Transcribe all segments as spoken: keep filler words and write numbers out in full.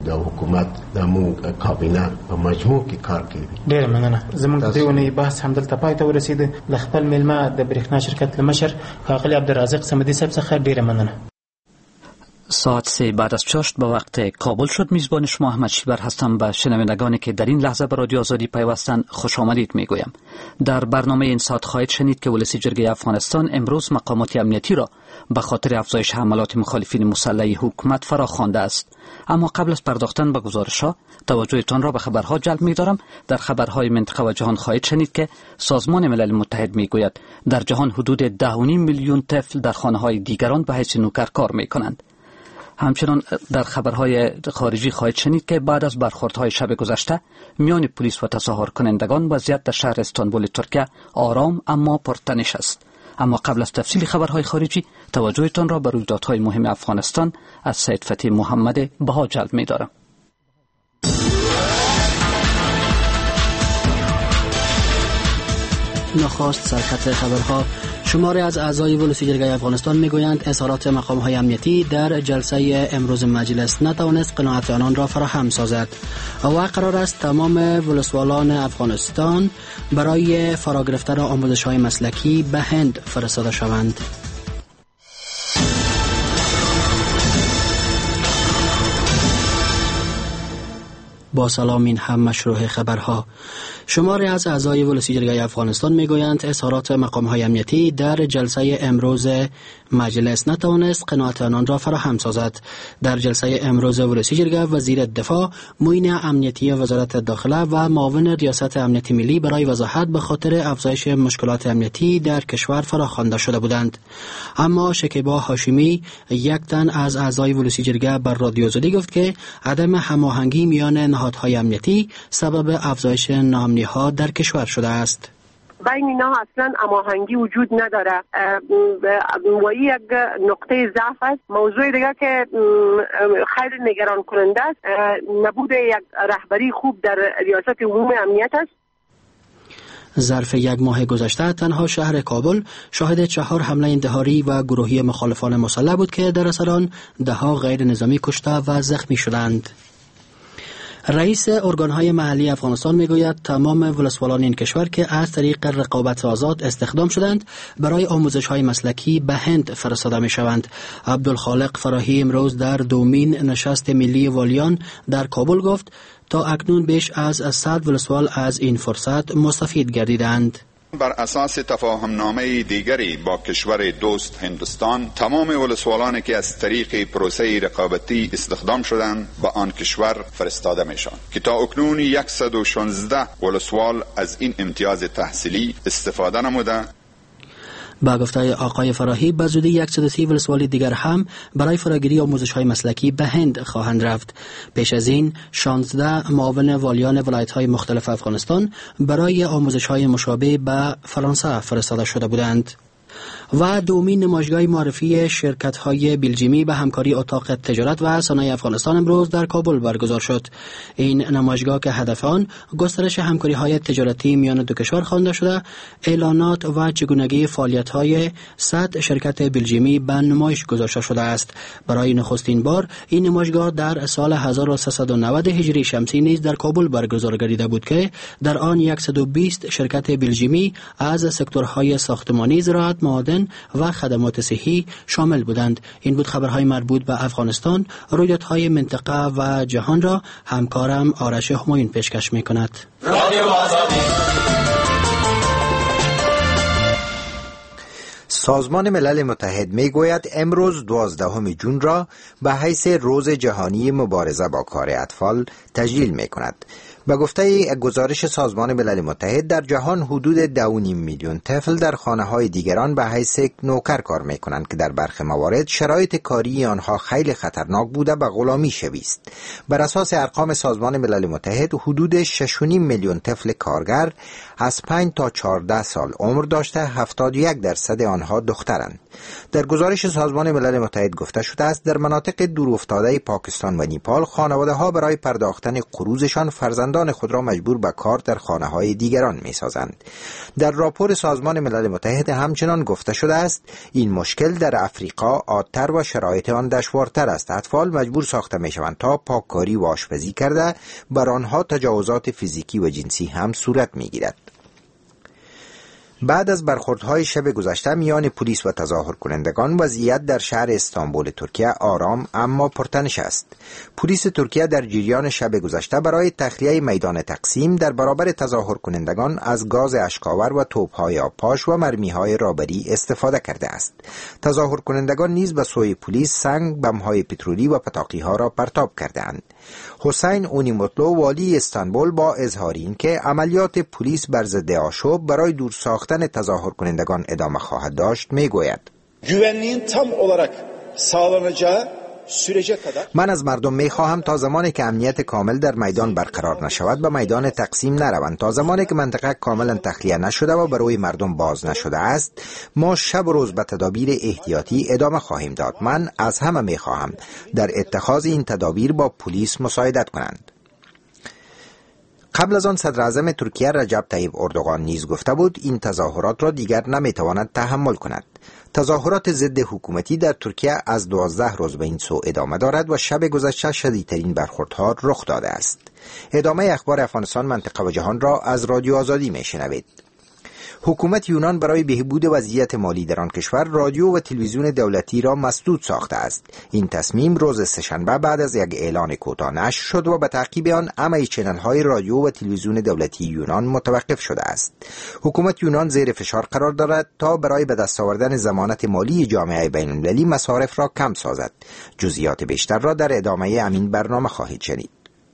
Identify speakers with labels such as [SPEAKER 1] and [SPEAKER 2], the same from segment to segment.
[SPEAKER 1] د حکومت د مو کابینه په مجموع کې کار کوي.
[SPEAKER 2] ډیر مننه. زموږ د ونې بحث هم دلته پای ته ورسید. د خپل ملما د برېښنا شرکت لمشر ښاغلی عبدالرازق صمدی صاحب څخه ډیره مننه.
[SPEAKER 3] ساعت سه بعد از چاشت به وقت کابل شد. میزبان شما احمد شیبر هستم. به شنوندگانی که در این لحظه به رادیو آزادی پیوستند خوش آمدید میگویم. در برنامه این ساعت خواهید شنید که ولسی جرگه افغانستان امروز مقامات امنیتی را به خاطر افزایش حملات مخالفین مسلح حکومت فراخوانده است. اما قبل از پرداختن به گزارش‌ها توجهتان را به خبرها جلب می‌دارم. در خبرهای منطقه و جهان خواهید شنید که سازمان ملل متحد میگوید در جهان حدود ده و نیم میلیون طفل در خانه‌های دیگران به حیث نوکر کار می‌کنند. همچنان در خبرهای خارجی خواهید شنید که بعد از برخوردهای شب گذشته میان پلیس و تظاهر کنندگان وضعیت در شهر استانبول ترکیه آرام اما پرتنش است. اما قبل از تفصیل خبرهای خارجی توجهتان را به رویدادهای مهم افغانستان از سید فتحی محمد بها جلب می‌دارم.
[SPEAKER 4] نخست سرخط خبرها. شماری از اعضای ولسی جرگه افغانستان میگویند اظهارات مقام‌های امنیتی در جلسه امروز مجلس نتوانست قناعت آنان را فراهم سازد و قرار است تمام ولسوالان افغانستان برای فرا گرفتن آموزش‌های مسلکی به هند فرستاده شوند. با سلام، این هم مشروع خبرها. شماری از اعضای ولسی جرگه افغانستان میگویند اظهارات مقام‌های امنیتی در جلسه امروز مجلس نتوانست قناعت آنان را فراهم سازد. در جلسه امروز ولسی جرگه وزیر دفاع، معین امنیتی وزارت داخله و معاون ریاست امنیت ملی برای وضاحت به خاطر افزایش مشکلات امنیتی در کشور فراخوانده شده بودند. اما شکیبا هاشمی، یک تن از اعضای ولسی جرگه، بر رادیو آزادی گفت که عدم هماهنگی میان نهادهای امنیتی سبب افزایش ناامنی‌ها در کشور شده است.
[SPEAKER 5] بین اینا اصلا هماهنگی وجود نداره و یک نقطه ضعف است. موضوع دیگه که خیلی نگران کننده است نبود یک رهبری خوب در ریاست عمومی امنیت است.
[SPEAKER 4] ظرف یک ماه گذشته تنها شهر کابل شاهد چهار حمله انتحاری و گروهی مخالفان مسلح بود که در اثر آن ده‌ها غیر نظامی کشته و زخمی شدند. رئیس ارگان‌های محلی افغانستان میگوید تمام ولسوالان این کشور که از طریق رقابت آزاد استخدام شدند برای آموزش‌های مسلکی به هند فرستاده می‌شوند. عبدالخالق فراهی امروز در دومین نشست ملی والیان در کابل گفت تا اکنون بیش از صد ولسوال از این فرصت مستفید گردیدند.
[SPEAKER 6] بر اساس تفاهم نامه دیگری با کشور دوست هندوستان، تمام ولسوالانی که از طریق پروسه رقابتی استخدام شدند به آن کشور فرستاده میشوند که تا اکنون صد و شانزده ولسوال از این امتیاز تحصیلی استفاده نموده.
[SPEAKER 4] با گفته آقای فراهی به زودی صد و سی ولسوالی دیگر هم برای فراگیری آموزش‌های مسلکی به هند خواهند رفت. پیش از این شانزده معاون والیان ولایت‌های مختلف افغانستان برای آموزش‌های مشابه به فرانسه فرستاده شده بودند. و دومین نمایشگاه معرفی شرکت‌های بلژیمی به همکاری اتاق تجارت و صنایع افغانستان امروز در کابل برگزار شد. این نمایشگاه که هدف آن گسترش همکاری‌های تجارتی میان دو کشور خوانده شده، اعلانات و چگونگی فعالیت‌های صد شرکت بلژیمی به نمایش گذاشته شده است. برای نخستین بار این نمایشگاه در سال هزار و سیصد و نود هجری شمسی نیز در کابل برگزار گردیده بود که در آن صد و بیست شرکت بلژیمی از سکتورهای ساختمانی، زراعت، معادن و خدمات صحی شامل بودند. این بود خبرهای مربوط به افغانستان. رویدادهای منطقه و جهان را همکارم آرش همایون پیشکش می‌کند. رادیو آزادی.
[SPEAKER 7] سازمان ملل متحد میگوید امروز دوازدهم ژوئن را به حیث روز جهانی مبارزه با کار اطفال تجلیل می‌کند. به گفته گزارش سازمان ملل متحد در جهان حدود دو و نیم میلیون طفل در خانه‌های دیگران به حیث نوکر کار می‌کنند که در برخی موارد شرایط کاری آنها خیلی خطرناک بوده و غلامی شوی است. بر اساس ارقام سازمان ملل متحد حدود شش و نیم میلیون طفل کارگر از پنج تا چهارده سال عمر داشته، هفتاد و یک درصد آنها دخترند. در گزارش سازمان ملل متحد گفته شده است در مناطق دورافتاده پاکستان و نیپال خانواده‌ها برای پرداختن قروضشان فرزندان کارمندان خود را مجبور به کار در خانه‌های دیگران می‌سازند. در راپور سازمان ملل متحد همچنان گفته شده است این مشکل در افریقا عادتر و شرایط آن دشوارتر است. اطفال مجبور ساخته می‌شوند تا پاککاری و آشپزی کرده بر آنها تجاوزات فیزیکی و جنسی هم صورت می‌گیرد. بعد از برخوردهای شب گذشته میان پلیس و تظاهر کنندگان، وضعیت در شهر استانبول ترکیه آرام اما پرتنش است. پلیس ترکیه در جریان شب گذشته برای تخلیه میدان تقسیم در برابر تظاهر کنندگان از گاز اشک‌آور و توپ‌های آبپاش و مرمی‌های رابری استفاده کرده است. تظاهر کنندگان نیز به سوی پلیس سنگ، بم‌های پترولی و پتاقی‌ها را پرتاب کردند. حسین اونیموتلو والی استانبول با اظهار اینکه عملیات پلیس بر ضد آشوب برای دور ساختن تظاهر کنندگان ادامه خواهد داشت میگوید:
[SPEAKER 8] güvenliğin tam olarak sağlanacağı sürece kadar
[SPEAKER 7] من از مردم میخواهم تا زمانی که امنیت کامل در میدان برقرار نشود به میدان تقسیم نروند. تا زمانی که منطقه کاملا تخلیه نشده و برای مردم باز نشده است، ما شب و روز به تدابیر احتیاطی ادامه خواهیم داد. من از همه میخواهم در اتخاذ این تدابیر با پلیس مساعدت کنند. قبل از آن صدر اعظم ترکیه رجب طیب اردوغان نیز گفته بود این تظاهرات را دیگر نمیتواند تحمل کند. تظاهرات ضد حکومتی در ترکیه از دوازده روز به این سو ادامه دارد و شب گذشته شدیدترین برخوردها رخ داده است. ادامه اخبار افغانستان، منطقه و جهان را از رادیو آزادی میشنوید. حکومت یونان برای بهبود وضعیت مالی در آن کشور رادیو و تلویزیون دولتی را مسدود ساخته است. این تصمیم روز سه‌شنبه بعد از یک اعلان کوتاه نشر شد و به تعقیب آن همه چنل‌های رادیو و تلویزیون دولتی یونان متوقف شده است. حکومت یونان زیر فشار قرار دارد تا برای به دست آوردن ضمانت مالی جامعه بین‌المللی مصارف را کم سازد. جزئیات بیشتر را در ادامه همین برنامه خواهید شنید.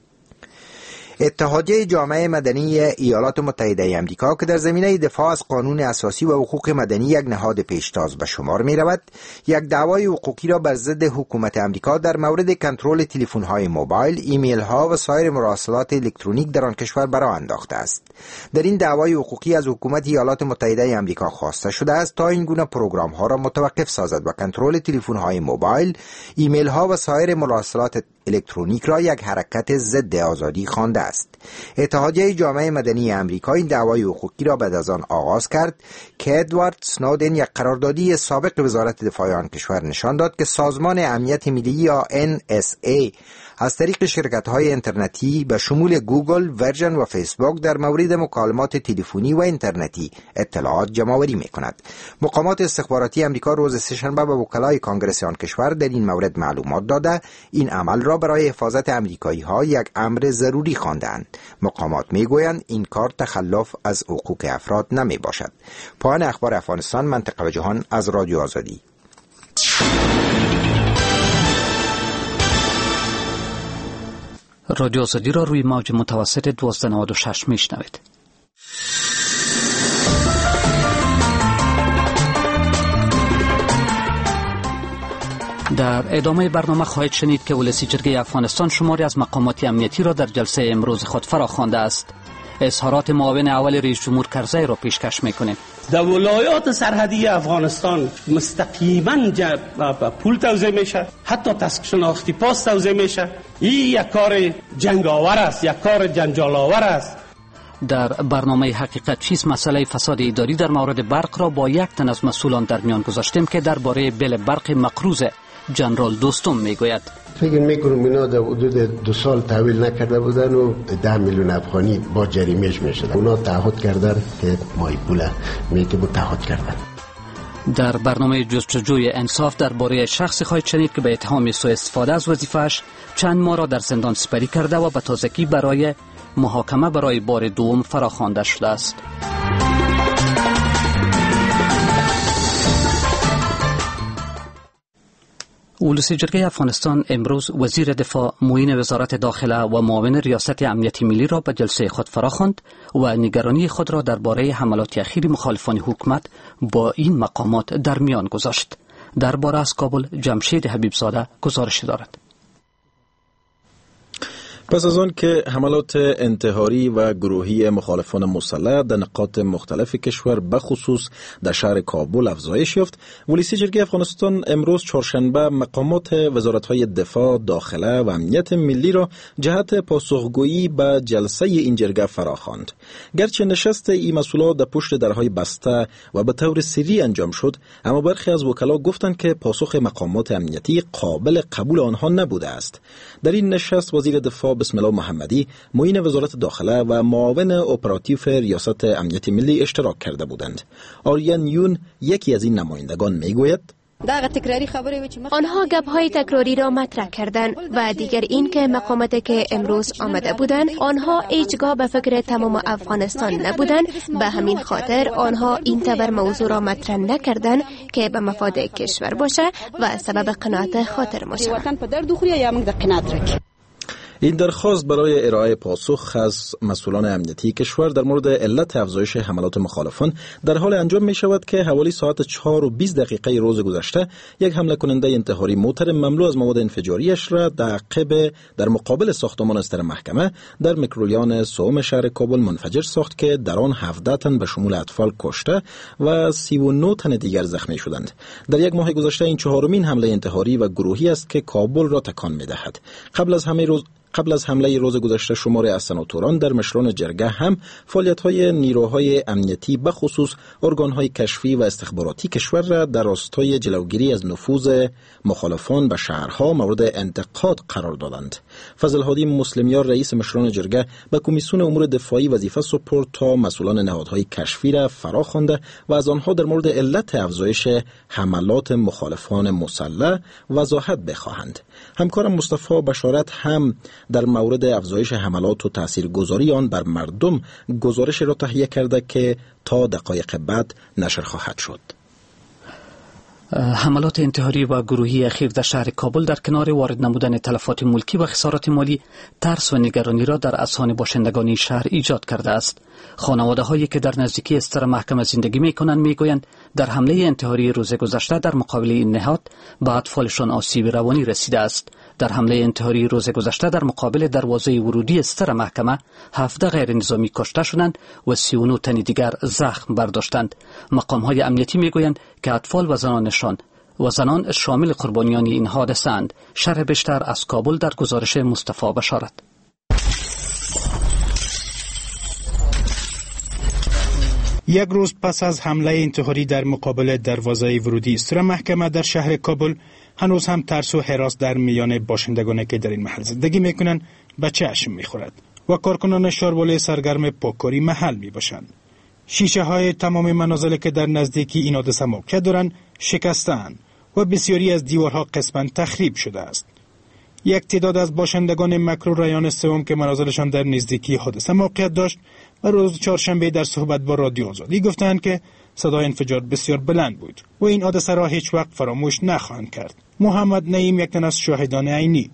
[SPEAKER 7] اتحادیه جامعه مدنی ایالات متحده آمریکا که در زمینه دفاع از قانون اساسی و حقوق مدنی یک نهاد پیشتاز به شمار می رود، یک دعوای حقوقی را بر ضد حکومت آمریکا در مورد کنترل تلفن‌های موبایل، ایمیل ها و سایر مراسلات الکترونیک در آن کشور برآ انداخته است. در این دعوای حقوقی از حکومت ایالات متحده آمریکا خواسته شده است تا این گونه پروگرام ها را متوقف سازد و کنترل تلفن‌های موبایل، ایمیل ها و سایر مراسلات الکترونیک را یک حرکت ضد آزادی خوانده است. اتحادیه جامعه مدنی آمریکا این دعوای حقوقی را بعد از آن آغاز کرد که ادوارد سنودن، یک قراردادی سابق وزارت دفاع آن کشور، نشان داد که سازمان امنیت ملی یا ان اس ای از طریق شرکت‌های اینترنتی به شمول گوگل، ورژن و فیسبوک در مورد مکالمات تلفنی و اینترنتی اطلاعات جمع‌آوری می‌کند. مقامات استخباراتی آمریکا روز سه‌شنبه به وکلای کانگرس آن کشور در این مورد معلومات داده این عمل را برای حفاظت آمریکایی‌ها یک امر ضروری خواندند. مقامات می‌گویند این کار تخلف از حقوق افراد نمی‌باشد. پایان اخبار افغانستان، منطقه و جهان از رادیو آزادی.
[SPEAKER 3] رادیو آزادی را روی موج متوسط دوازده نود و شش میشنوید. در ادامه برنامه خواهید شنید که ولسی جرگه افغانستان شماری از مقامات امنیتی را در جلسه امروز خود فراخوانده است. اظهارات معاون اول رئیس جمهور کرزی را پیشکش میکنیم.
[SPEAKER 9] در ولایات سرحدی افغانستان مستقیما پول توزیع میشه، حتی تسکشناختی پاس توزیع میشه. این یک کار جنگاور است، یک کار جنجال آور است.
[SPEAKER 3] در برنامه حقیقت چیست مسئله فساد اداری در مورد برق را با یک تن از مسئولان در میان گذاشتیم که درباره بل برق مقروض جنرال دوستم میگوید.
[SPEAKER 1] فکر میکنم اینا در حدود دو سال تحویل نکرده بودن و ده میلیون افغانی با جریمهش میشدن. اونا تعهد کردن که مای پول میگه بود تعهد کردن.
[SPEAKER 3] در برنامه جستجوی انصاف درباره شخصی خواهید شنید که به اتهام سوء استفاده از وظیفه‌اش چند ماه را در زندان سپری کرده و به تازگی برای محاکمه برای بار دوم فراخوانده شده است. ولسی جرگه افغانستان امروز وزیر دفاع، معین وزارت داخله و معاون ریاست امنیت ملی را به جلسه خود فراخواند و نگرانی خود را درباره حملات اخیر مخالفان حکومت با این مقامات در میان گذاشت. درباره از کابل جمشید حبیبزاده گزارش دارد.
[SPEAKER 10] پس از آن که حملات انتحاری و گروهی مخالفان مسلح در نقاط مختلف کشور بخصوص در شهر کابل افزایش یافت، ولیسی جرگه افغانستان امروز چهارشنبه مقامات وزارت‌های دفاع، داخله و امنیت ملی را جهت پاسخگویی به جلسه این جرگه فراخواند. گرچه نشست این مسئولات در پشت درهای بسته و به طور سری انجام شد، اما برخی از وکلا گفتند که پاسخ مقامات امنیتی قابل قبول آنها نبوده است. در این نشست وزیر دفاع بسم الله محمدی، معین وزارت داخله و معاون اپراتیو ریاست امنیت ملی اشتراک کرده بودند. آریان یون یکی از این نمایندگان میگوید
[SPEAKER 11] آنها گپ‌های تکراری را مطرح کردند و دیگر این که مقاماتی که امروز آمده بودند آنها هیچگاه به فکر تمام افغانستان نبودند، به همین خاطر آنها این طور موضوع را مطرح نکردند که به مفاد کشور باشه و سبب قناعت خاطر ما شود.
[SPEAKER 10] این درخواست برای ارائه پاسخ از مسئولان امنیتی کشور در مورد علت افزایش حملات مخالفان در حال انجام می شود که حوالی ساعت چهار و بیست دقیقه روز گذشته یک حمله کننده انتحاری موتر مملو از مواد انفجاریش را در عقب در مقابل ساختمان استر محکمه در میکرولیان سوم شهر کابل منفجر ساخت که در آن هفده تن به شمول اطفال کشته و سی و نه تن دیگر زخمی شدند. در یک ماه گذشته این چهارمین حمله انتحاری و گروهی است که کابل را تکان می دهد. قبل از همه روز قبل از حمله روز گذشته شمار از سناتوران در مشران جرگه هم فعالیت‌های نیروهای امنیتی به خصوص ارگان‌های کشفی و استخباراتی کشور را در راستای جلوگیری از نفوذ مخالفان به شهرها مورد انتقاد قرار دادند. فضل هادی مسلمیار رئیس مشران جرگه به کمیسیون امور دفاعی وظیفه سپرد تا مسئولان نهادهای کشفی را فراخوانده و از آنها در مورد علت افزایش حملات مخالفان مسلح وضاحت بخواهند. همکارم مصطفی بشارت هم در مورد افزایش حملات و تاثیرگذاری آن بر مردم گزارش را تهیه کرده که تا دقایق بعد نشر خواهد شد.
[SPEAKER 3] حملات انتحاری و گروهی اخیر در شهر کابل در کنار وارد نمودن تلفات ملکی و خسارات مالی، ترس و نگرانی را در اذهان باشندگان شهر ایجاد کرده است. خانواده هایی که در نزدیکی استر محکمه زندگی می کنند می گویند در حمله انتحاری روز گذشته در مقابل این نهاد به اطفالشان آسیب روانی رسیده است. در حمله انتحاری روز گذشته در مقابل دروازه ورودی استر محکمه هفده غیر نظامی کشته شدند و سی و نه تن دیگر زخم برداشتند. مقام های امنیتی می گویند که اطفال و زنانشان و زنان شامل قربانیان این حادثه اند. شرح بیشتر از کابل در گزارش مصطفی بشارت.
[SPEAKER 12] یک روز پس از حمله انتحاری در مقابل دروازه ورودی استر محکمه در شهر کابل، هنوز هم ترس و هراس در میان باشندگانی که در این محل زندگی میکنند به چشم میخورد و کارکنان شارباله سرگرم پاککاری محل میباشند. شیشه های تمام منازلی که در نزدیکی این حادثه موقع دارند شکسته‌اند و بسیاری از دیوارها قسماً تخریب شده است. یک تعداد از باشندگان مکرو رایان سوم که منازلشان در نزدیکی حادثه موقعیت داشت و روز چهارشنبه در صحبت با رادیو آزادی گفتند که صدای انفجار بسیار بلند بود و این حادثه را هیچ وقت فراموش نخواهند کرد. محمد نعیم یک تن از شاهدان عینی: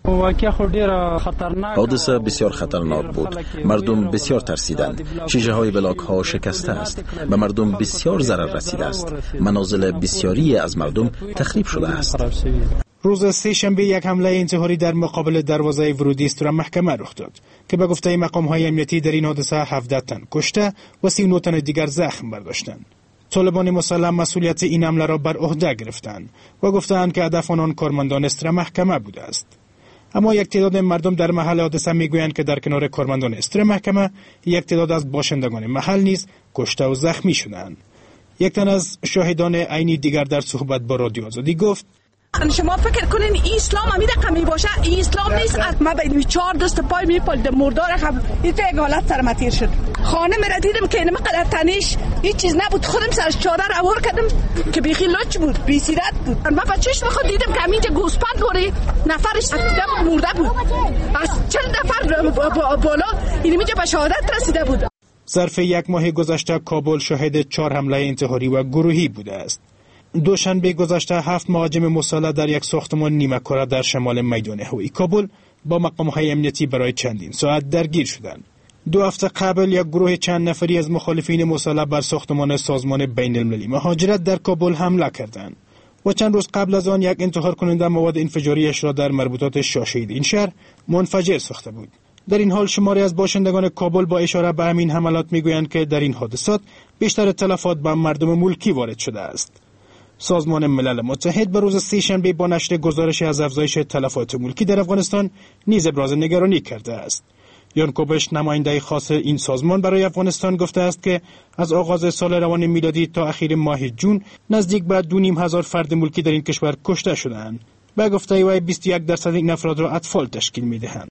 [SPEAKER 10] حادثه بسیار خطرناک بود. مردم بسیار ترسیدند. شیشه های بلاک ها شکسته است. به مردم بسیار ضرر رسیده است. منازل بسیاری از مردم تخریب شده است.
[SPEAKER 12] روز سه شنبه یک حمله انتحاری در مقابل دروازه ورودی استر محکمه رخ داد که به گفته مقام های امنیتی در این حادثه هفده تن کشته و سی و نه تن دیگر زخم برداشتند. طالبان مسلح مسئولیت این حمله را بر عهده گرفتند و گفتند که هدف آنان کارمندان استر محکمه بوده است. اما یک تعداد مردم در محل حادثه میگویند که در کنار کارمندان استر محکمه یک تعداد از باشندگان محل نیز کشته و زخمی شدند. یک تن از شاهدان عینی دیگر در صحبت با رادیو آزادی گفت:
[SPEAKER 13] شما فکر کنین این اسلام هم میده قمی باشه؟ این اسلام نیست. ما باید چهار دست پای میپالد مردار هم این تو یک حالت سرمتیر شد. خانه میره دیدم که اینم قدر تنیش هیچ چیز نبود. خودم سرش چادر عبور کردم که بیخی لچ بود، بی سیرت بود. من بچهش بخود دیدم که همینجا گوسپند دوری نفرش افتیده بود، مرده بود. از چند نفر بالا این اینجا به شهادت رسیده بود.
[SPEAKER 12] ظرف یک ماه گذشته کابل شاهد چهار حمله انتحاری و گروهی بوده است. دوشنبه گذشته هفت مهاجم مسلح در یک ساختمان نیمه کره در شمال میدان هوایی کابل با مقام‌های امنیتی برای چندین ساعت درگیر شدند. دو هفته قبل یک گروه چند نفری از مخالفین مسلح بر ساختمان سازمان بین المللی مهاجرت در کابل حمله کردند و چند روز قبل از آن یک انتحار کننده مواد انفجاریش را در مربوطات شاهشهید این شهر منفجر ساخته بود. در این حال شماری از باشندگان کابل با اشاره به همین حملات میگویند که در این حادثات بیشتر تلفات به مردم ملکی وارد شده است. سازمان ملل متحد به روز سه‌شنبه با نشر گزارش از افزایش تلفات ملکی در افغانستان نیز ابراز نگرانی کرده است. یان کوبش نماینده خاص این سازمان برای افغانستان گفته است که از آغاز سال روان میلادی تا اخیر ماه جون نزدیک به دو نیم هزار فرد ملکی در این کشور کشته شده‌اند. به گفته وی بیست و یک درصد این افراد را اطفال تشکیل می‌دهند.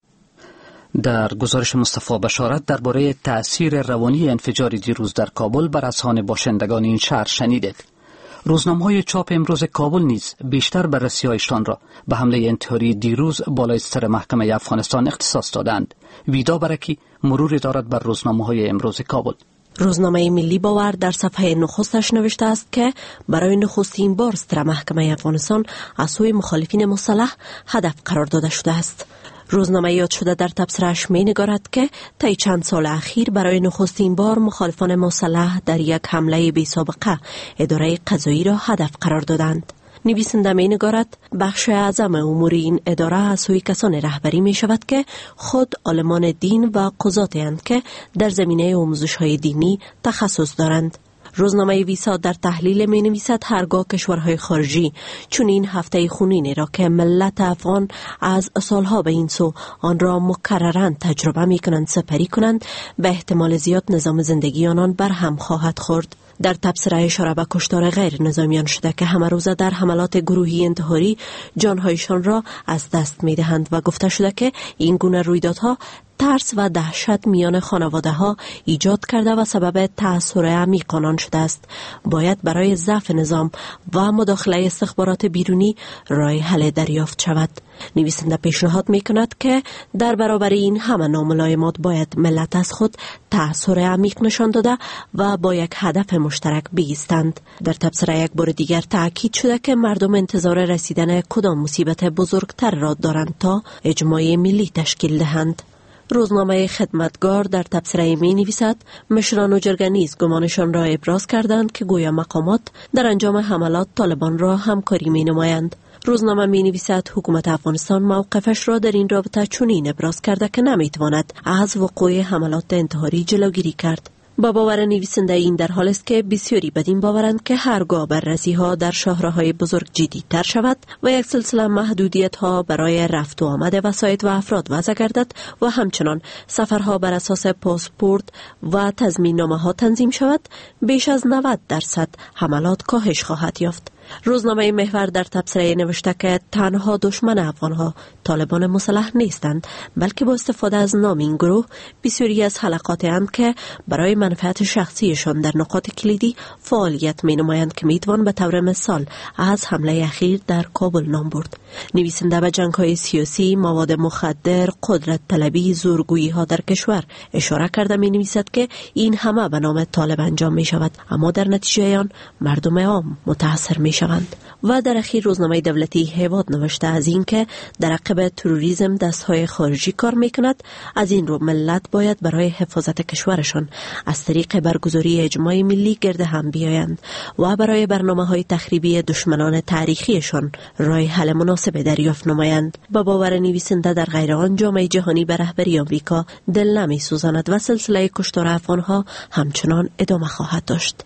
[SPEAKER 3] در گزارش مصطفی بشارت درباره تأثیر روانی انفجار دیروز در کابل بر اذهان باشندگان این شهر شنیدید. روزنامه‌های چاپ امروز کابل نیز بیشتر بررسی‌هایشان را به حمله انتحاری دیروز بالای سر محکمه افغانستان اختصاص دادند. ویدا برکی مروری دارد بر روزنامه‌های امروز کابل.
[SPEAKER 14] روزنامه ملی باور در صفحه نخستش نوشته است که برای نخستین بار سر محکمه افغانستان از سوی مخالفین مسلح هدف قرار داده شده است. روزنامه یاد شده در تبصره‌اش می نگارد که طی چند سال اخیر برای نخستین بار مخالفان مسلح در یک حمله بی سابقه اداره قضایی را هدف قرار دادند. نویسنده می نگارد بخش اعظم امور این اداره از سوی کسان رهبری می شود که خود عالمان دین و قضاتی اند که در زمینه آموزش های دینی تخصص دارند. روزنامه ویسا در تحلیل می نویسد هرگاه کشورهای خارجی چون این هفته خونین را که ملت افغان از سالها به این سو آن را مکررن تجربه می کنند سپری کنند به احتمال زیاد نظام زندگی آنان بر هم خواهد خورد. در تبصره اشاره به کشتار غیر نظامیان شده که همه روزه در حملات گروهی انتحاری جانهایشان را از دست می دهند و گفته شده که این گونه رویدادها ترس و دهشت میان خانواده ها ایجاد کرده و سبب تأثیر عمیق آنان شده است. باید برای ضعف نظام و مداخله استخبارات بیرونی راه حل دریافت شود. نویسنده پیشنهاد می کند که در برابر این همه ناملایمات باید ملت از خود تأثیر عمیق نشان داده و با یک هدف مشترک بایستند. در تبصره یک بار دیگر تأکید شده که مردم انتظار رسیدن کدام مصیبت بزرگتر را دارند تا اجماع ملی تشکیل دهند. روزنامه خدمتگار در تبصره می نویسد مشران و جرگه نیز گمانشان را ابراز کردند که گویا مقامات در انجام حملات طالبان را همکاری می نمایند. روزنامه می نویسد حکومت افغانستان موقفش را در این رابطه چنین ابراز کرده که نمی تواند از وقوع حملات انتحاری جلوگیری کرد. با باور نویسنده این در حال است که بسیاری بدین باورند که هرگاه بررسی ها در شاهراهای بزرگ جدی تر شود و یک سلسله محدودیت ها برای رفت و آمد وسایط و افراد وضع گردد و همچنان سفرها بر اساس پاسپورت و تضمین نامه ها تنظیم شود، بیش از نود درصد حملات کاهش خواهد یافت. روزنامه محور در تبصره نوشته که تنها دشمن افغانها طالبان مسلح نیستند، بلکه با استفاده از نام این گروه بسیاری از حلقات اند که برای منفعت شخصیشان در نقاط کلیدی فعالیت می نمایند که می توان به طور مثال از حمله اخیر در کابل نام برد. نویسنده به جنگ های سیاسی، مواد مخدر، قدرت طلبی، زورگویی ها در کشور اشاره کرده می نویسد که این همه به نام طالب انجام می شود، اما در نتیجه آن مردم عام متاثر می شوند. و در اخیر روزنامه دولتی هیواد نوشته از این که در عقب تروریسم دستهای خارجی کار می کند، از این رو ملت باید برای حفاظت کشورشان از طریق برگزاری اجماع ملی گرد هم بیایند و برای برنامه های تخریبی دشمنان تاریخیشان راه حل مناسب دریافت نمایند. با باور نویسنده در غیر آن جامعه جهانی به رهبری آمریکا دل نمی سوزاند و سلسله کشتار افغانها همچنان ادامه خواهد داشت.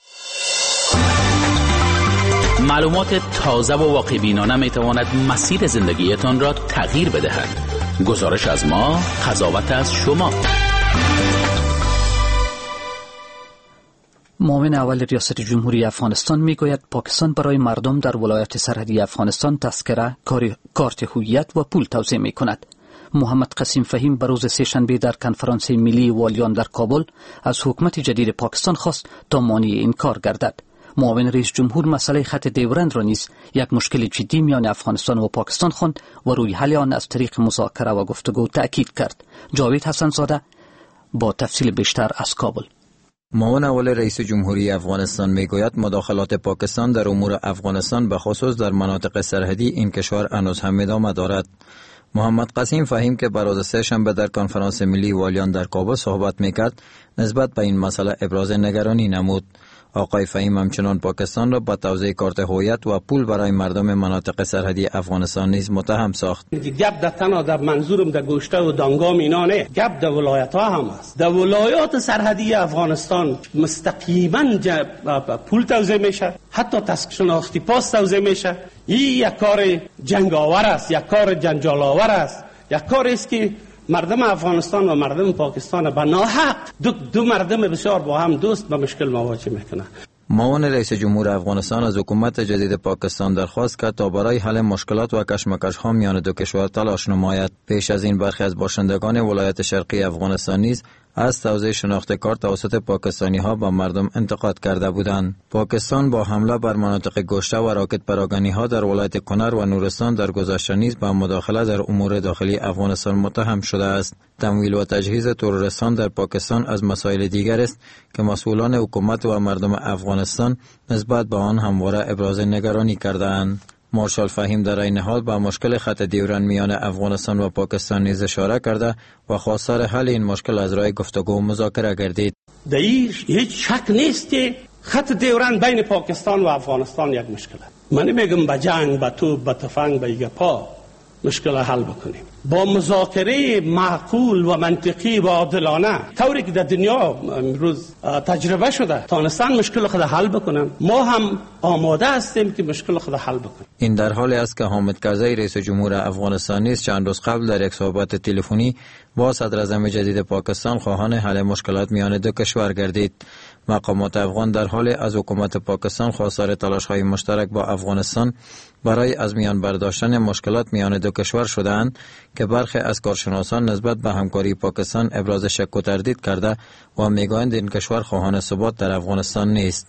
[SPEAKER 15] معلومات تازه و واقع بینانه می تواند مسیر زندگیتان را تغییر بدهد. گزارش از ما، قضاوت از شما.
[SPEAKER 3] معاون اول ریاست جمهوری افغانستان می گوید پاکستان برای مردم در ولایت سرحدی افغانستان تذکره، کارت هویت و پول توزیع می کند. محمد قسیم فهیم بر روز سه‌شنبه در کنفرانس ملی والیان در کابل از حکومت جدید پاکستان خواست تا مانع این کار گردد. معاون رئیس جمهور مسئله خط دیورند را نیز یک مشکل جدی میان افغانستان و پاکستان خواند و روی حل آن از طریق مذاکره و گفتگو تأکید کرد. جاوید حسن زاده با تفصیل بیشتر از کابل.
[SPEAKER 16] معاون اول رئیس جمهوری افغانستان میگوید مداخلات پاکستان در امور افغانستان به خصوص در مناطق سرحدی این کشور هنوز هم ادامه دارد. محمد قسیم فهیم که بر روز سه‌شنبه در کنفرانس ملی والیان در کابل صحبت میکرد، نسبت به این مسئله ابراز نگرانی نمود. آقای فهیم همچنان پاکستان را با توزیع کارت هویت و پول برای مردم مناطق سرحدی افغانستان نیز متهم ساخت.
[SPEAKER 9] گپ در تنها در منظورم در گوشته و دانگام اینا نه، گپ در ولایت ها هم است. در ولایات سرحدی افغانستان مستقیما پول توزیع میشه، حتی تسک شناختی پاس توزیع میشه. این یک کار جنگاور است، یک کار جنجال آور است، یک کاری است که مردم افغانستان و مردم پاکستان به ناحق دو, دو مردم بسیار با هم دوست به مشکل مواجه میکنه.
[SPEAKER 16] معاون رئیس جمهور افغانستان از حکومت جدید پاکستان درخواست کرد تا برای حل مشکلات و کشمکش ها میان دو کشور تلاش نماید. پیش از این برخی از باشندگان ولایت شرقی افغانستان نیز از توزیع شناخت کارت توسط پاکستانی ها با مردم انتقاد کرده بودند. پاکستان با حمله بر مناطق گشته و راکت پراگنی ها در ولایت کنر و نورستان در گذشته نیز با مداخله در امور داخلی افغانستان متهم شده است. تمویل و تجهیز تروریستان در پاکستان از مسائل دیگر است که مسئولان حکومت و مردم افغانستان نسبت به آن همواره ابراز نگرانی کرده‌اند. مارشال فهیم در این حال با مشکل خط دیورن میان افغانستان و پاکستان نیز اشاره کرده و خواستار حل این مشکل از راه گفتگو و مذاکره گردید.
[SPEAKER 9] در هیچ شک نیست که خط دیورن بین پاکستان و افغانستان یک مشکل است. من میگم با جنگ، با توپ، با تفنگ، با یگپا مشکل حل بکنیم. با مذاکره معقول و منطقی و عادلانه، طوری که در دنیا امروز تجربه شده، تانستن مشکل خود حل بکنن. ما هم آماده هستیم که مشکل خود حل بکنیم.
[SPEAKER 16] این در حالی است که حامد کرزی رئیس جمهور افغانستان نیز چند روز قبل در یک صحبت تلفنی با صدر اعظم جدید پاکستان خواهان حل مشکلات میان دو کشور گردید. مقامات افغان در حال از حکومت پاکستان خواستار تلاش‌های مشترک با افغانستان برای از میان برداشتن مشکلات میان دو کشور شده‌اند که برخی از کارشناسان نسبت به همکاری پاکستان ابراز شک و تردید کرده و میگویند این کشور خواهان ثبات در افغانستان نیست.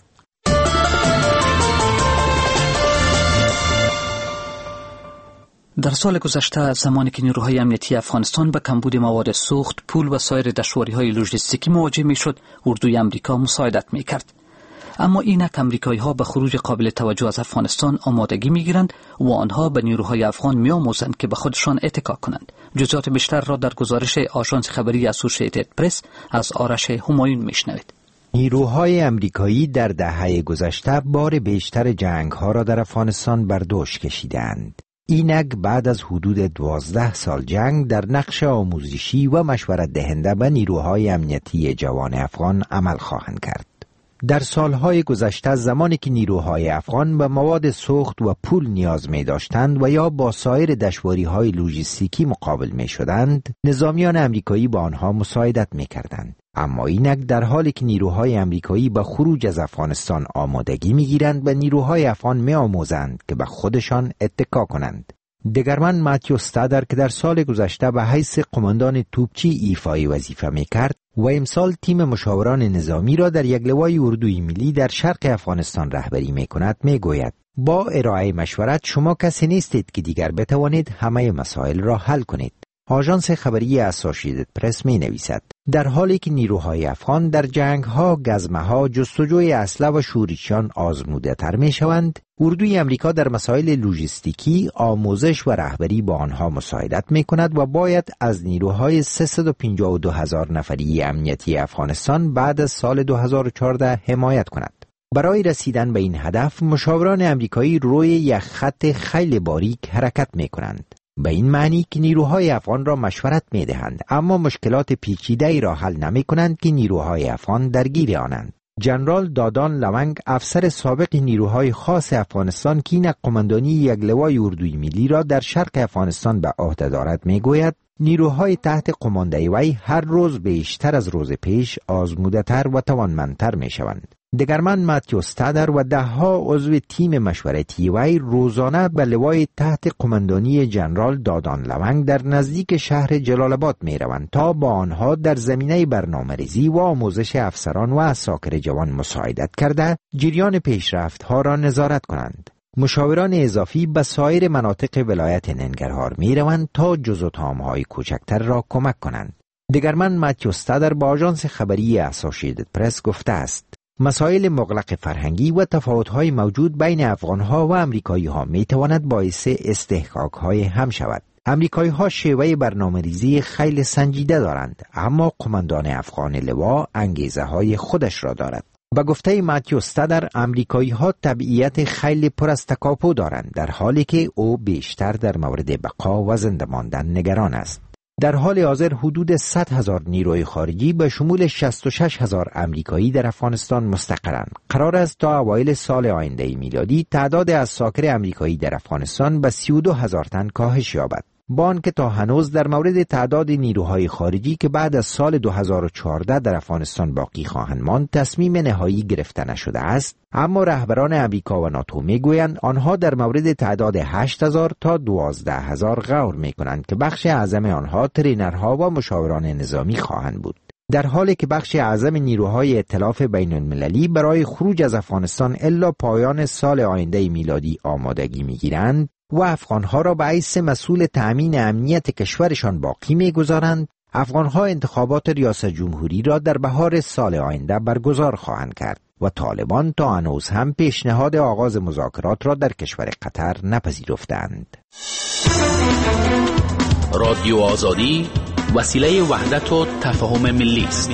[SPEAKER 3] در سال گذشته زمانی که نیروهای امنیتی افغانستان به کمبود مواد سوخت، پول و سایر دشواری‌های لوجستیکی مواجه می‌شد، اردوی امریکا مساعدت می‌کرد. اما اینک امریکایی‌ها به خروج قابل توجه از افغانستان آمادگی می‌گیرند و آنها به نیروهای افغان می‌آموزند که به خودشان اتکا کنند. جزئیات بیشتر را در گزارش آژانس خبری اسوسییتد پرس از آرش همایون می‌شنوید.
[SPEAKER 7] نیروهای امریکایی در دهه گذشته بار بیشتر جنگ‌ها را در افغانستان بر دوش کشیدند. اینک بعد از حدود دوازده سال جنگ در نقش آموزشی و مشورت دهنده به نیروهای امنیتی جوان افغان عمل خواهند کرد. در سالهای گذشته زمانی که نیروهای افغان به مواد سوخت و پول نیاز می داشتند و یا با سایر دشواری‌های لوجستیکی مقابل می شدند، نظامیان امریکایی با آنها مساعدت می کردند. اما اینک در حالی که نیروهای امریکایی به خروج از افغانستان آمادگی می گیرند، به نیروهای افغان می آموزند که به خودشان اتکا کنند. دگرمن ماتیو استادر که در سال گذشته به حیث قماندان توپچی ایفای وظیفه می کرد و امسال تیم مشاوران نظامی را در یک لوای اردوی ملی در شرق افغانستان رهبری می کند، می گوید با ارائه مشورت شما کسی نیستید که دیگر بتوانید همه مسائل را حل کنید. آژانس خبری اسوسییتد پرس می نویسد در حالی که نیروهای افغان در جنگ‌ها، گزمه‌ها، جستجوی اسلحه و شورشیان آزموده تر می شوند، اردوی امریکا در مسائل لوجستیکی، آموزش و رهبری با آنها مساعدت می کند و باید از نیروهای سیصد و پنجاه و دو هزار نفری امنیتی افغانستان بعد از سال دو هزار و چهارده حمایت کند. برای رسیدن به این هدف مشاوران امریکایی روی یک خط خیلی باریک حرکت می کنند. به این معنی که نیروهای افغان را مشورت می دهند، اما مشکلات پیچیده‌ای را حل نمی کنند که نیروهای افغان درگیر آنند. جنرال دادان لونگ، افسر سابق نیروهای خاص افغانستان که اینک قماندانی یک لوای اردوی ملی را در شرق افغانستان به عهده دارد، می گوید نیروهای تحت قماندهی وی هر روز بیشتر از روز پیش آزموده‌تر و توانمندتر می شوند. دگرمن ماتیو استادر و ده ها عضو تیم مشورتی وی روزانه به لوای تحت قماندانی جنرال دادان لونگ در نزدیک شهر جلال آباد می روند تا با آنها در زمینه برنامه‌ریزی و آموزش افسران و عساکر جوان مساعدت کرده جریان پیشرفت ها را نظارت کنند. مشاوران اضافی به سایر مناطق ولایت ننگرهار می روند تا جزو تام‌های کوچکتر را کمک کنند. دگرمن ماتیو استادر با آژانس خبری اسوسییتد پرس گفته است مسائل مغلق فرهنگی و تفاوت‌های موجود بین افغان‌ها و آمریکایی‌ها می‌تواند باعث استحقاق‌های هم شود. آمریکایی‌ها شیوه برنامه‌ریزی خیلی سنجیده دارند، اما قماندان افغان لوا انگیزه‌های خودش را دارد. به گفته ماتیو استدر، امریکایی ها طبیعت خیلی پر از تکاپو دارند، در حالی که او بیشتر در مورد بقا و زنده ماندن نگران است. در حال حاضر حدود صد هزار نیروی خارجی به شمول شصت و شش هزار امریکایی در افغانستان مستقرند. قرار است تا اوایل سال آینده میلادی تعداد از ساکن امریکایی در افغانستان به سی و دو هزار تن کاهش یابد. با آنکه تا هنوز در مورد تعداد نیروهای خارجی که بعد از سال دو هزار و چهارده در افغانستان باقی خواهند ماند تصمیم نهایی گرفته نشده است، اما رهبران امریکا و ناتو میگویند آنها در مورد تعداد هشت هزار تا دوازده هزار غور میکنند که بخش اعظم آنها ترینرها و مشاوران نظامی خواهند بود، در حالی که بخش اعظم نیروهای ائتلاف بین المللی برای خروج از افغانستان الا پایان سال آینده میلادی آمادگی میگیرند و افغانها را به حیث مسئول تأمین امنیت کشورشان باقی می‌گذارند. افغانها انتخابات ریاست جمهوری را در بهار سال آینده برگزار خواهند کرد و طالبان تا هنوز هم پیشنهاد آغاز مذاکرات را در کشور قطر نپذیرفتند.
[SPEAKER 15] رادیو آزادی وسیله وحدت و تفاهم ملی است.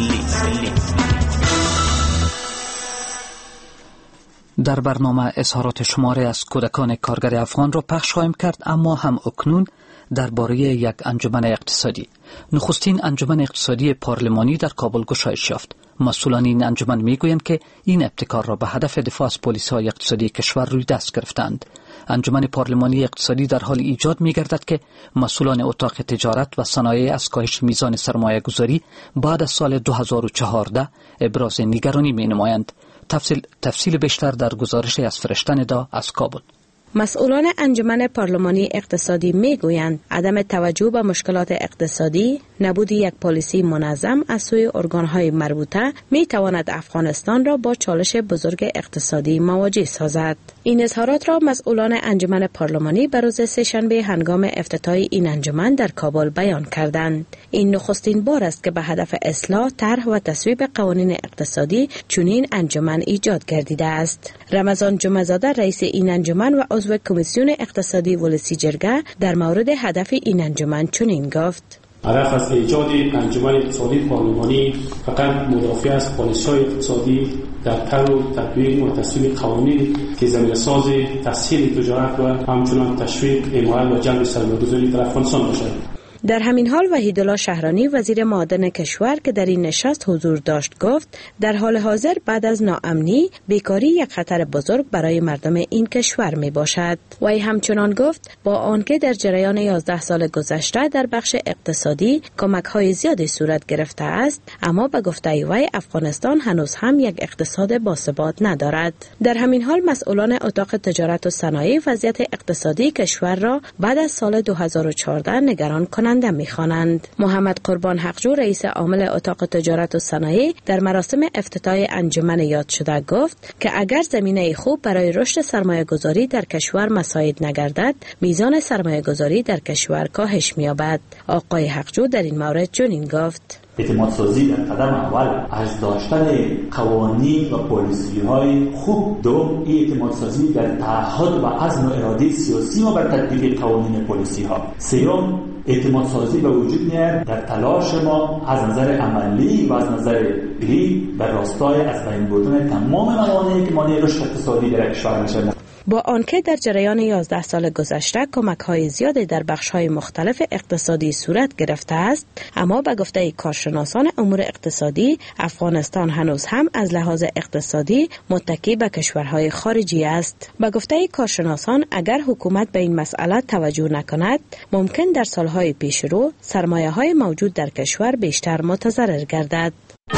[SPEAKER 3] در برنامه اظهارات شماره از کودکان کارگر افغان را پخش خواهیم کرد، اما هم اکنون درباره یک انجمن اقتصادی. نخستین انجمن اقتصادی پارلمانی در کابل گشایش یافت. مسئولان این انجمن میگویند که این ابتکار را به هدف دفاع از پلیس‌های اقتصادی کشور روی دست گرفتند. انجمن پارلمانی اقتصادی در حال ایجاد می‌گردد که مسئولان اتاق تجارت و صنایع از کاهش میزان سرمایه‌گذاری بعد از سال دو هزار و چهارده ابراز نگرانی می‌نمایند. تفصیل تفصیل بیشتر در گزارشی از فرشته ندا از کابل.
[SPEAKER 17] مسئولان انجمن پارلمانی اقتصادی میگویند عدم توجه به مشکلات اقتصادی، نبود یک پالیسی منظم از سوی ارگان‌های مربوطه میتواند افغانستان را با چالش بزرگ اقتصادی مواجه سازد. این اظهارات را مسئولان انجمن پارلمانی به روز سه‌شنبه هنگام افتتاح این انجمن در کابل بیان کردند. این نخستین بار است که به هدف اصلاح، طرح و تصویب قوانین اقتصادی چنین انجمن ایجاد گردیده است. رمضان جمعه‌زاده رئیس این انجمن و عضو کمیسیون اقتصادی ولسی جرگه در مورد هدف این انجمن چنین گفت:
[SPEAKER 9] هدف از ایجاد انجمن اقتصادی پارلمانی فقط مدافع از پالیسی‌های اقتصادی در طرح و تطبیق و تصویب قوانین که زمینه‌ساز تسهیل تجارت و همچنان تشویق، حمایت و جلب سرمایه‌گذاری در افغانستان باشد.
[SPEAKER 17] در همین حال وحیدالله شهرانی وزیر معدن کشور که در این نشست حضور داشت گفت در حال حاضر بعد از ناامنی بیکاری یک خطر بزرگ برای مردم این کشور می باشد. وی همچنان گفت با آنکه در جریان یازده سال گذشته در بخش اقتصادی کمک های زیادی صورت گرفته است، اما به گفته وی افغانستان هنوز هم یک اقتصاد باثبات ندارد. در همین حال مسئولان اتاق تجارت و صنایع وضعیت اقتصادی کشور را بعد از سال دو هزار و چهارده نگران کنند می‌خوانند. محمد قربان حقجو رئیس عامل اتاق تجارت و صنایع در مراسم افتتاح انجمن یاد شده گفت که اگر زمینه خوب برای رشد سرمایه‌گذاری در کشور مساعد نگردد، میزان سرمایه‌گذاری در کشور کاهش می‌یابد. آقای حقجو در این مورد چنین گفت:
[SPEAKER 18] اعتماد سازی در قدم اول از داشتن قوانین و پالیسی‌های خوب، دوم این اعتماد سازی در تعهد و عزم و اراده سیاسی ما بر تطبیق قوانین پالیسی‌ها، سوم اعتماد سازی به وجود میاد در تلاش ما از نظر عملی و از نظر علمی بر راستای از بین بردن تمام موانعی که مانع رشد اقتصادی در کشور میشه.
[SPEAKER 17] با آنکه در جریان یازده سال گذشته کمک‌های زیادی در بخش‌های مختلف اقتصادی صورت گرفته است، اما به گفته کارشناسان امور اقتصادی افغانستان هنوز هم از لحاظ اقتصادی متکی به کشورهای خارجی است. به گفته کارشناسان اگر حکومت به این مسئله توجه نکند، ممکن در سالهای پیشرو سرمایه‌های موجود در کشور بیشتر متضرر گردد.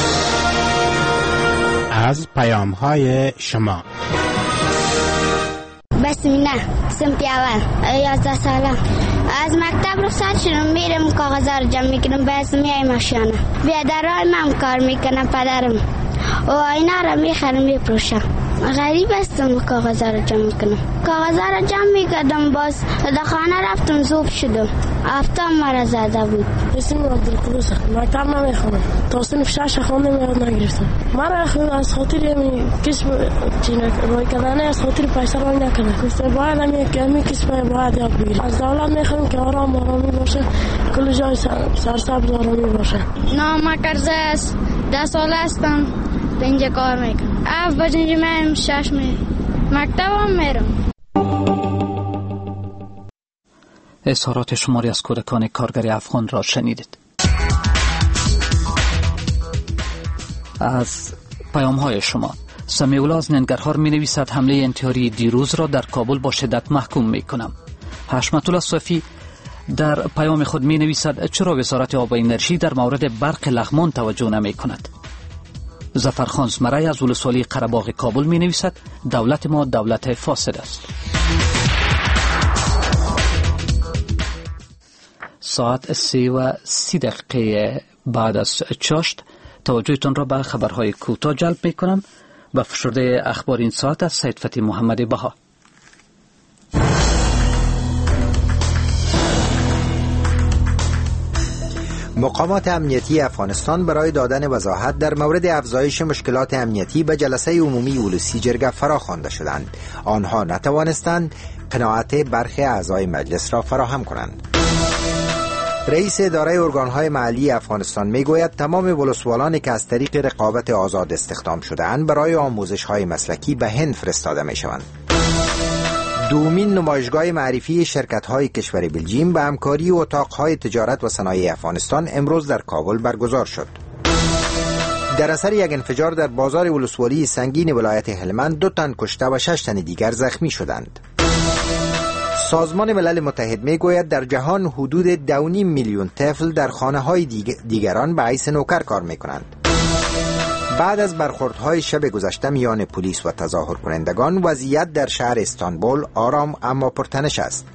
[SPEAKER 12] از پیام‌های شما
[SPEAKER 19] بسمینه سمت اول یازده ساله از مکتب رخصت شدم، میرم کاغذا رو جمع میکنم، بعد میایم ماشینه بیادرای من کار میکنم، پدرم و اینا رو میخرم میپروشم. غریب هستم کاغذا رو جمع میکنم، کاغذا رو جمع میکردم، باز در خانه رفتم زوب شدم، افتام مرا زده بود.
[SPEAKER 20] اسم عبدالقدوس، مکتب نمیخونم، تا صنف شش خوندم یاد نگرفتم. مرا از خاطر یمی کسب چینه روی کردنه از خاطر پیسه روی نکنه، گفته باید همی کمی کسب باید یاد بگیرم. از دولت میخونم که آرام آرامی باشه، کل جای سرسبز آرامی باشه.
[SPEAKER 21] نام کرده است، ده سال هستم،
[SPEAKER 19] اینجا کار میکنم. اف بچه اینجا من شش می مکتب هم میرم.
[SPEAKER 3] اظهارات شماری از کودکان کارگر افغان را شنیدید. از پیام های شما. سمیولا از ننگرهار می نویسد حمله انتحاری دیروز را در کابل با شدت محکوم می کنم. حشمت الله صافی در پیام خود می نویسد چرا وزارت آب و انرژی در مورد برق لغمان توجه نمی کند. ظفرخان زمرای از ولسوالی قره‌باغ کابل می نویسد دولت ما دولت فاسد است. ساعت سه و سی دقیقه بعد از چاشت توجهتان را به خبرهای کوتاه جلب می کنم. با فشرده اخبار این ساعت از سید فتحی محمد بها.
[SPEAKER 7] مقامات امنیتی افغانستان برای دادن وضاحت در مورد افزایش مشکلات امنیتی به جلسه عمومی اولوسی جرگه فراخوانده شدند. آنها نتوانستند قناعت برخی اعضای مجلس را فراهم کنند. رئیس اداره ارگانهای محلی افغانستان میگوید تمام ولسوالانی که از طریق رقابت آزاد استخدام شده‌اند برای آموزش‌های مسلکی به هند فرستاده می‌شوند. دومین نمایشگاه معرفی شرکت‌های کشور بلژیم به همکاری اتاق‌های تجارت و صنایع افغانستان امروز در کابل برگزار شد. در اثر یک انفجار در بازار ولسوالی سنگین ولایت هلمند دو تن کشته و شش تن دیگر زخمی شدند. سازمان ملل متحد میگوید در جهان حدود دو و نیم میلیون طفل در خانه‌های دیگران به حیث نوکر کار می‌کنند. بعد از برخوردهای شب گذشته میان پلیس و تظاهر کنندگان وضعیت در شهر استانبول آرام اما پرتنش است.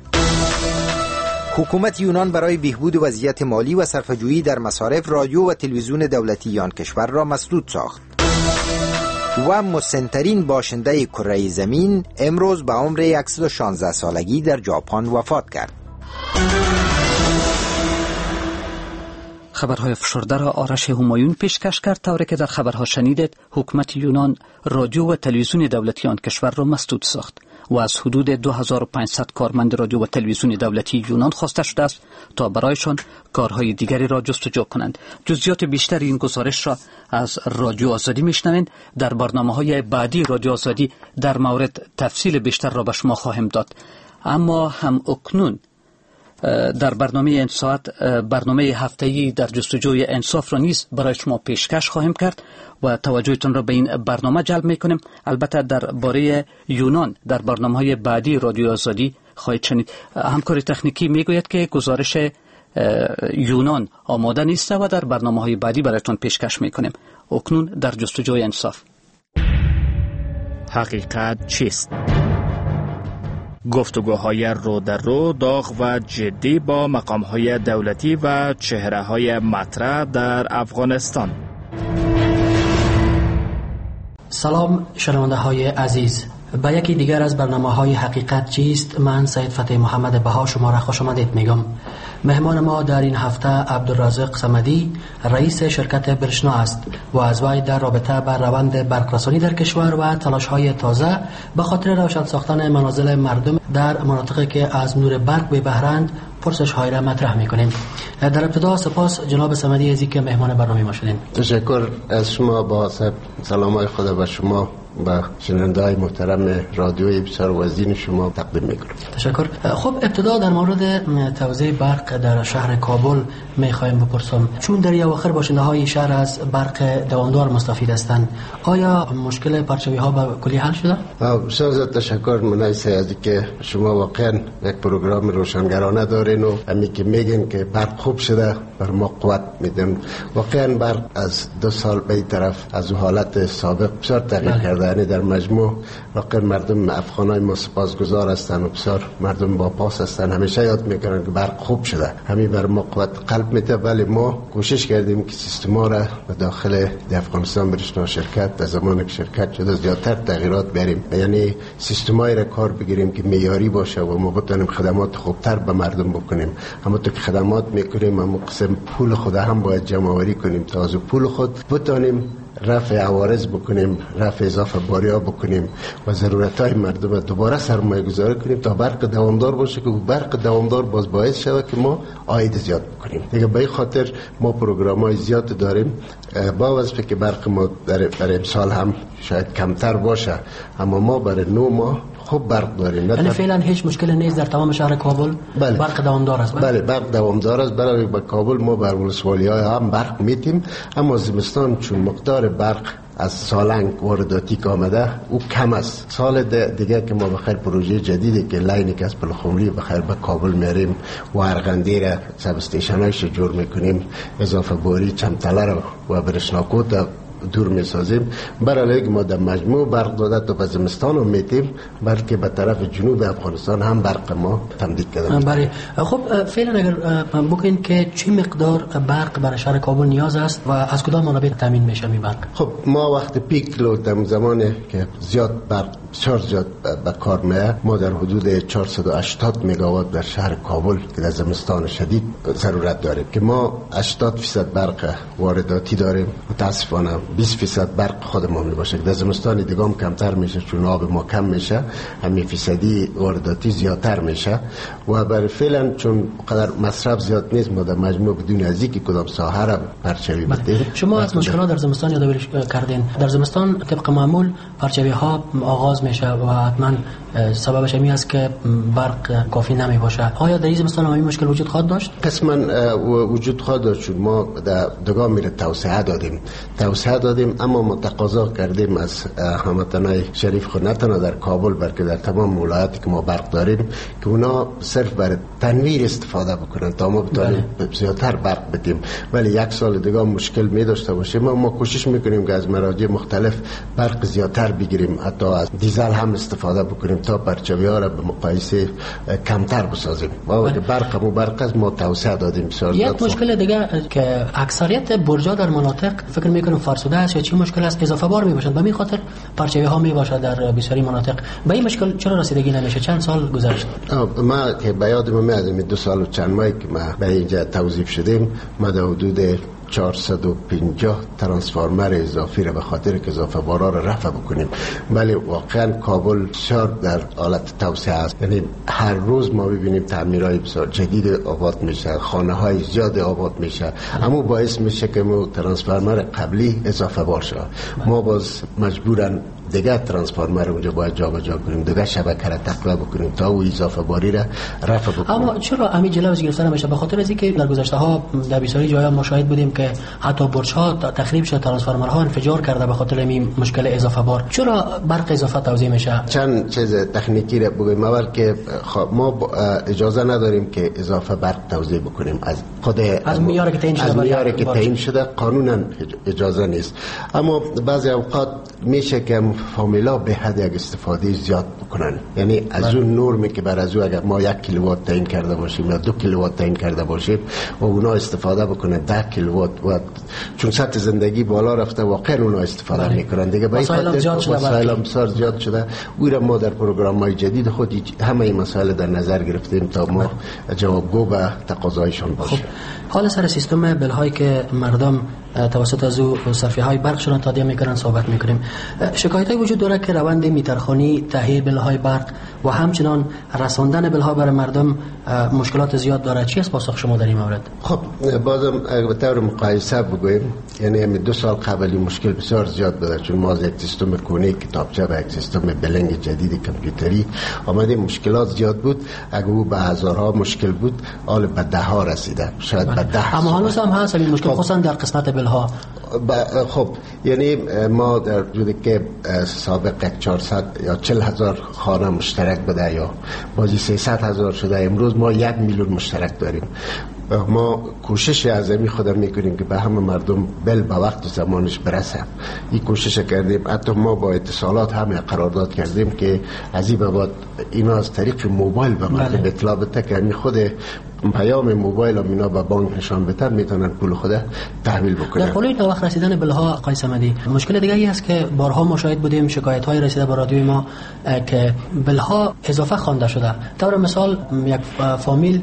[SPEAKER 7] حکومت یونان برای بهبود وضعیت مالی و صرفه‌جویی در مصارف رادیو و تلویزیون دولتی آن کشور را مسدود ساخت. و مسن‌ترین باشنده کره زمین امروز به عمر صد و شانزده سالگی در ژاپن وفات کرد.
[SPEAKER 3] خبرهای فشرده را آرش همایون پیشکش کرد. طوری که در خبرها شنیدید حکومت یونان رادیو و تلویزیون دولتی آن کشور را مسدود ساخت و از حدود دو هزار و پانصد کارمند رادیو و تلویزیون دولتی یونان خواسته شده است تا برایشان کارهای دیگری را جستجو کنند. جزئیات بیشتر این گزارش را از رادیو آزادی میشنوید. در برنامه‌های بعدی رادیو آزادی در مورد تفصیل بیشتر را به شما خواهم داد. اما هم اکنون در برنامه این ساعت برنامه هفته‌ای در جستجوی انصاف را نیز برای شما پیشکش خواهیم کرد و توجهتون را به این برنامه جلب میکنیم. البته در باره یونان در برنامه‌های بعدی رادیو آزادی خواهید شنید. همکار تکنیکی میگوید که گزارش یونان آماده نیست و در برنامه‌های بعدی برایتون پیشکش میکنیم. اکنون در جستجوی انصاف.
[SPEAKER 21] حقیقت چیست؟ گفتگوهای رو در رو داغ و جدی با مقامهای دولتی و چهره‌های مطرح در افغانستان.
[SPEAKER 4] سلام شنونده های عزیز، به یکی دیگر از برنامه های حقیقت چیست من سید فتحی محمد بها شما را خوش آمدید میگم. مهمان ما در این هفته عبدالرازق صمدی رئیس شرکت برشنا است و از وی در رابطه بر روند برقراری در کشور و تلاش های تازه به خاطر روشن ساختن منازل مردم در مناطقی که از نور برق بی بهره‌اند پرسش های را مطرح میکنیم. در ابتدا سپاس جناب صمدی از اینکه مهمان برنامه ما شدین.
[SPEAKER 1] تشکر از شما. با سلام های خدا به شما و شنونده های محترم رادیوی بسیار وزین شما تقدیم میکنم.
[SPEAKER 4] تشکر. خب ابتدا در مورد توزیع برق در شهر کابل میخوایم بپرسم، چون در اواخر باشنده های شهر از برق دوامدار مستفید هستند، آیا مشکل پرچوی ها به کلی حل شده؟
[SPEAKER 1] بسیار تشکر منیس از که شما واقعا یک پروگرام روشنگرانه دارین و همین که میگین که برق خوب شده بر ما قوت میدن. واقعا برق از دو سال به این طرف از حالت سابق بسیار تغییر کرده. یعنی در مجموع واقعا مردم افغانای ما سپاسگزار هستند و بسیار مردم با پاس هستند. همیشه یاد میکنن که برق خوب شده، همین بر ما قوت قلب میده. ولی ما کوشش کردیم که سیستما را به داخل افغانستان برشنا شرکت در زمانی که شرکت شده زیادتر تغییرات بریم، یعنی سیستمایی را کار بگیریم که معیاری باشه و ما بتونیم خدمات خوبتر به مردم بکنیم. همونطور که خدمات میکنیم اما قسم پول خود هم باید جمع آوری کنیم تا از پول خود بتونیم رفع عوارض بکنیم، رفع اضافه باری ها بکنیم و ضرورت های مردم دوباره سرمایه گذاری کنیم تا برق دوامدار باشه که برق دوامدار باز باعث شود که ما عاید زیاد بکنیم. دیگه به این خاطر ما پروگرام های زیاد داریم. با واسه که برق ما در برای امسال هم شاید کمتر باشه، اما ما برای نو ماه خوب برق داریم.
[SPEAKER 4] یعنی فعلا هیچ مشکلی نیست در تمام شهر کابل؟
[SPEAKER 1] بله.
[SPEAKER 4] برق دوامدار است؟
[SPEAKER 1] بله برق دوامدار است. برای با کابل ما بر ولسوالی های هم برق میتیم، اما زمستان چون مقدار برق از سالنگ وارداتی که آمده او کم است. سال دیگه که ما بخیر پروژه جدیدی که لاینی که از پلخمری بخیر به کابل میریم و ارغندی را سب استیشن هایش جور میکنیم، اضافه باری چمتله را و برشناکوت دور میسازیم، برای ما در مجموع برق داده تا به زمستان هم میتیم، بلکه به طرف جنوب افغانستان هم برق ما تمدید کرده.
[SPEAKER 4] بله. خب فعلا اگر بگین که چه مقدار برق برای شهر کابل نیاز است و از کدام منابع تامین میشه می برق؟
[SPEAKER 1] خب ما وقت پیک لود در زمانی که زیاد برق شارژ زیاد به کار میه، ما در حدود چهارصد و هشتاد مگاوات در شهر کابل که در زمستان شدید ضرورت داریم که ما هشتاد درصد برق وارداتی داریم. متاسفانه بیست درصد برق خود ما می باشه. در زمستان دیگه هم کمتر میشه چون آب ما کم میشه، همین فیصدی وارداتی زیادتر میشه و برای فعلا چون قدر مصرف زیاد نیست ما در مجموع بدون از اینکه کدام ساحه را پرچوی بدیم.
[SPEAKER 4] شما از مشکلات در زمستان یادآوری کردین. در زمستان طبق معمول پرچوی ها آغاز میشه و حتما سببش همین است که برق کافی نمی باشه. آیا در این زمستان هم این مشکل وجود خواهد داشت؟
[SPEAKER 1] قسما وجود خواهد داشت چون ما در دگاه میره توسعه دادیم توسعه دادیم اما متقاضا کردیم از هموطنای شریف خود نه تنها در کابل بلکه در تمام ولایاتی که ما برق داریم که اونا صرف برای تنویر استفاده بکنن تا ما بتونیم زیادتر برق بدیم. ولی یک سال دیگه مشکل می داشته باشیم. ما ما کوشش میکنیم که از مراجع مختلف برق زیادتر بگیریم، حتی از دیزل هم استفاده بکنیم تا پرچوی ها را به مقایسه کمتر بسازیم. و برق مو برق از ما توسعه دادیم.
[SPEAKER 4] یک مشکل دیگه که اکثریت برجا در مناطق فکر میکنم فرسوده است یا چی مشکل است، اضافه بار می باشند. به این خاطر پرچوی ها می باشد در بسیاری مناطق. به این مشکل چرا رسیدگی نمیشه؟ چند سال گذشت؟
[SPEAKER 1] ما که به یادم میاد دو سال و چند ماه که ما به اینجا توظیف شدیم، ما در حدود چهارصد و پنجاه ترانسفورمر اضافی را به خاطر که اضافه بارا را رفع بکنیم. ولی واقعا کابل شهر در حالت توسعه است. یعنی هر روز ما ببینیم تعمیرهای بسیار جدید آباد میشه، خانه های زیاد آباد میشه، اما باعث میشه که ما ترانسفورمر قبلی اضافه بار شد. ما باز مجبورن دیگه ترانسفورمر اونجا باید جابجا کنیم، دیگه شبکه را تقویه بکنیم تا او اضافه باری را رفع بکنیم.
[SPEAKER 4] اما چرا همین جلوش گرفته نمیشه؟ به خاطر از اینکه در گذشته ها در بسیاری جاها ما شاهد بودیم که حتی برج ها تخریب شده، ترانسفورمرها انفجار کرده به خاطر این مشکل اضافه بار. چرا برق اضافه توزیع میشه؟
[SPEAKER 1] چند چیز تکنیکی را بگویم. اول که ما اجازه نداریم که اضافه برق توزیع بکنیم از خود
[SPEAKER 4] از معیاری که تعیین شده.
[SPEAKER 1] از معیاری که تعیین شده قانونا اجازه نیست. اما بعضی اوقات میشه که فامیلا به حد یک استفاده زیاد بکنن، یعنی از اون نرمی که بر از او اگر ما یک کیلووات تعیین کرده باشیم یا دو کیلووات تعیین کرده باشیم و اونا استفاده بکنن ده کیلووات و چون سطح زندگی بالا رفته واقعا اونا استفاده میکنن دیگه. به
[SPEAKER 4] مسائل زیاد شده،
[SPEAKER 1] مسائل بسیار زیاد شده. او را ما در پروگرام‌های جدید خود همه این مسائل در نظر گرفتیم تا ما جوابگو به تقاضایشان باشیم.
[SPEAKER 4] حال سر سیستم بل‌هایی که مردم توسط از او صرفی‌های برق شدن تادیه میکنن صحبت میکنیم. شکایت‌های وجود داره که روند میترخانی، تهیه بل‌های برق و همچنان رساندن بل‌ها برای مردم مشکلات زیاد داره. چی است پاسخ شما در این مورد؟
[SPEAKER 1] خب بازم به طور مقایسه بگویم، یعنی همین دو سال قبلی مشکل بسیار زیاد بوده چون ما از یک سیستم کونی کتابچه به یک سیستم بلنگ جدید کامپیوتری آمده، مشکلات زیاد بود. اگه او به هزارها مشکل بود، حال به ده ها رسیده، شاید به ده.
[SPEAKER 4] اما هنوز هم هست این مشکل، خصوصا در قسمت بل‌ها.
[SPEAKER 1] خب یعنی ما در جوری که سابق چهارصد یا چهل هزار خانه مشترک بوده یا بازی سیصد هزار شده، امروز ما یک میلیون مشترک داریم. ما کوشش عظیمی خودم میکنیم که به همه مردم بل به وقت و زمانش برسه. این کوشش کردیم. حتی ما با اتصالات هم قرارداد کردیم که از این بعد اینا از طریق موبایل به مردم اطلاع بده که همین خود پیام موبایل هم اینا به بانک نشان بدن میتونن پول خود تحویل بکنن.
[SPEAKER 4] در حال وقت رسیدن بلها آقای صمدی، مشکل دیگه ای است که بارها مشاهده بودیم شکایت های رسیده به رادیوی ما که بلها اضافه خوانده شده. طور مثال یک فامیل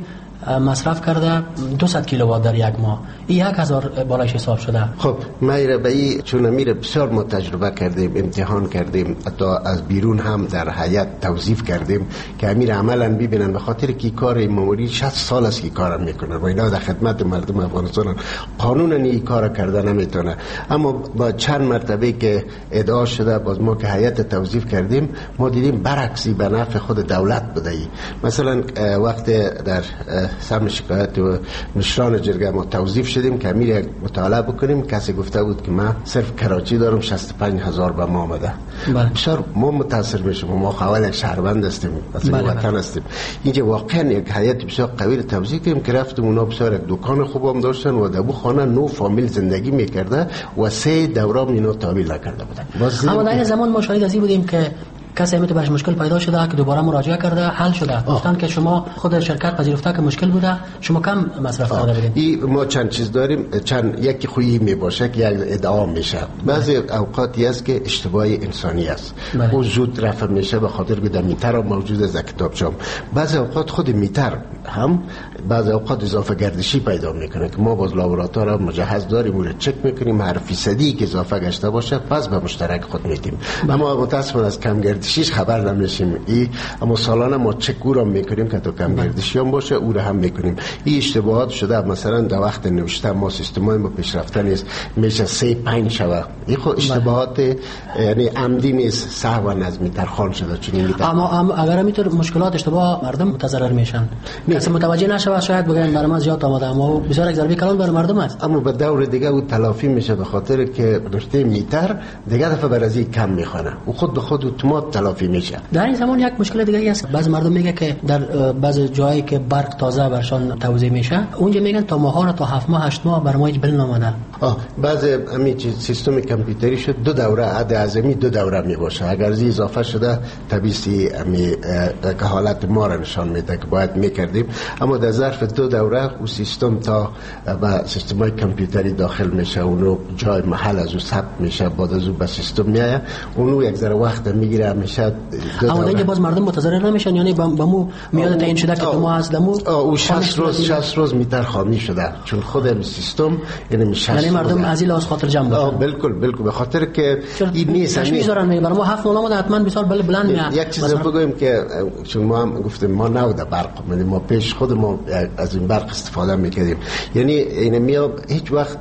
[SPEAKER 4] مصرف کرده دویست کیلووات در یک ماه، این یک هزار بالایش حساب شده.
[SPEAKER 1] خب ما به این چون میره بسیار ما تجربه کردیم، امتحان کردیم، حتی از بیرون هم در هیئت توظیف کردیم که امیر عملا ببینن، به خاطر که کار ماموری شصت سال است که کارم میکنه و اینا در خدمت مردم افغانستان، قانونا این کار کرده نمیتونه. اما با چند مرتبه که ادعا شده باز ما که هیئت توظیف کردیم ما دیدیم برعکسی به نفع خود دولت بوده. ای مثلا وقت در سم شکایت و مشران جرگه ما توظیف شدیم که امیر مطالعه بکنیم، کسی گفته بود که من صرف کراچی دارم شصت و پنج هزار به ما آمده. بسیار ما متاثر میشیم، ما خواهل یک شهروند هستیم، از این وطن هستیم. اینجا واقعا یک هیئت بسیار قوی توظیف کردیم که رفتیم، اونا بسیار یک دکان خوب هم داشتن و در اون خانه نو فامیل زندگی میکرده و سه دوره اینا تعبیل نکرده بودن.
[SPEAKER 4] اما در این زمان ما شاهد از این بودیم که کسی همیت بهش مشکل پیدا شده که دوباره مراجعه کرده حل شده، گفتن که شما خود شرکت پذیرفته که مشکل بوده، شما کم مصرف کرده بودین.
[SPEAKER 1] این ما چند چیز داریم، چند یکی خویی می باشه که یک ادعا میشه، بعضی اوقاتی است که اشتباه انسانی است و زود رفع میشه به خاطر که در میتر موجود از کتابچه‌ام. بعضی اوقات خود میتر هم بعضی اوقات اضافه گردشی پیدا میکنه که ما باز لابراتوار مجهز داریم، اون چک میکنیم، هر فیصدی که اضافه گشته باشه پس به مشترک خود میدیم. اما متاسفانه از کم گردشیش خبر نمیشیم. ای اما سالانه ما چک رو میکنیم که تو کم گردشی هم باشه او رو هم میکنیم. این اشتباهات شده، مثلا در وقت نوشته ما سیستمای ما پیشرفته نیست، میشه سه پنج شوه. این خود اشتباهات یعنی عمدی نیست، سهوا از میترخان شده. چون این
[SPEAKER 4] اما ام اگر میتر مشکلات اشتباه مردم متضرر میشن، کسی متوجه نشه شاید بگن برای ما زیاد آماده، اما بسیار یک ضربه کلان بر مردم است.
[SPEAKER 1] اما به دور دیگه او تلافی میشه به خاطر که رشته میتر دیگه دفعه برازی کم میخونه و خود به خود اتومات تلافی میشه.
[SPEAKER 4] در این زمان یک مشکل دیگه است، بعضی مردم میگه که در بعضی جایی که برق تازه برشان توزیع میشه اونجا میگن تا ماهانه تا هفت ماه هشت ماه بر ما هیچ بل نامده.
[SPEAKER 1] آه بعضی همین سیستم کامپیوتری شد دو دوره عد اعظمی دو دوره می باشه، اگر زی اضافه شده طبیعی امی که حالت ما را نشان میده که باید میکردیم. اما در ظرف دو دوره او سیستم تا با سیستمای کامپیوتری داخل میشه، اونو جای محل از او ثبت میشه، بعد از او به سیستم میاد، اونو یک ذره وقت میگیره میشه.
[SPEAKER 4] اما اینجا باز مردم متضرر نمیشن، یعنی با مو میاد تعیین شده که ما از دمو
[SPEAKER 1] او شصت روز شصت روز میتر خامی شده، چون خود این سیستم یعنی میشه
[SPEAKER 4] یعنی مردم از این لحاظ خاطر جمع باشن.
[SPEAKER 1] بالکل بالکل به خاطر که این نیست
[SPEAKER 4] تشویش دارن میبرن. ما هفت نولام حتما بسیار بل بلند میاد.
[SPEAKER 1] یک چیز بگویم که چون ما هم گفتیم ما نود برق، یعنی ما پیش خود ما از این برق استفاده میکردیم، یعنی این میاد هیچ وقت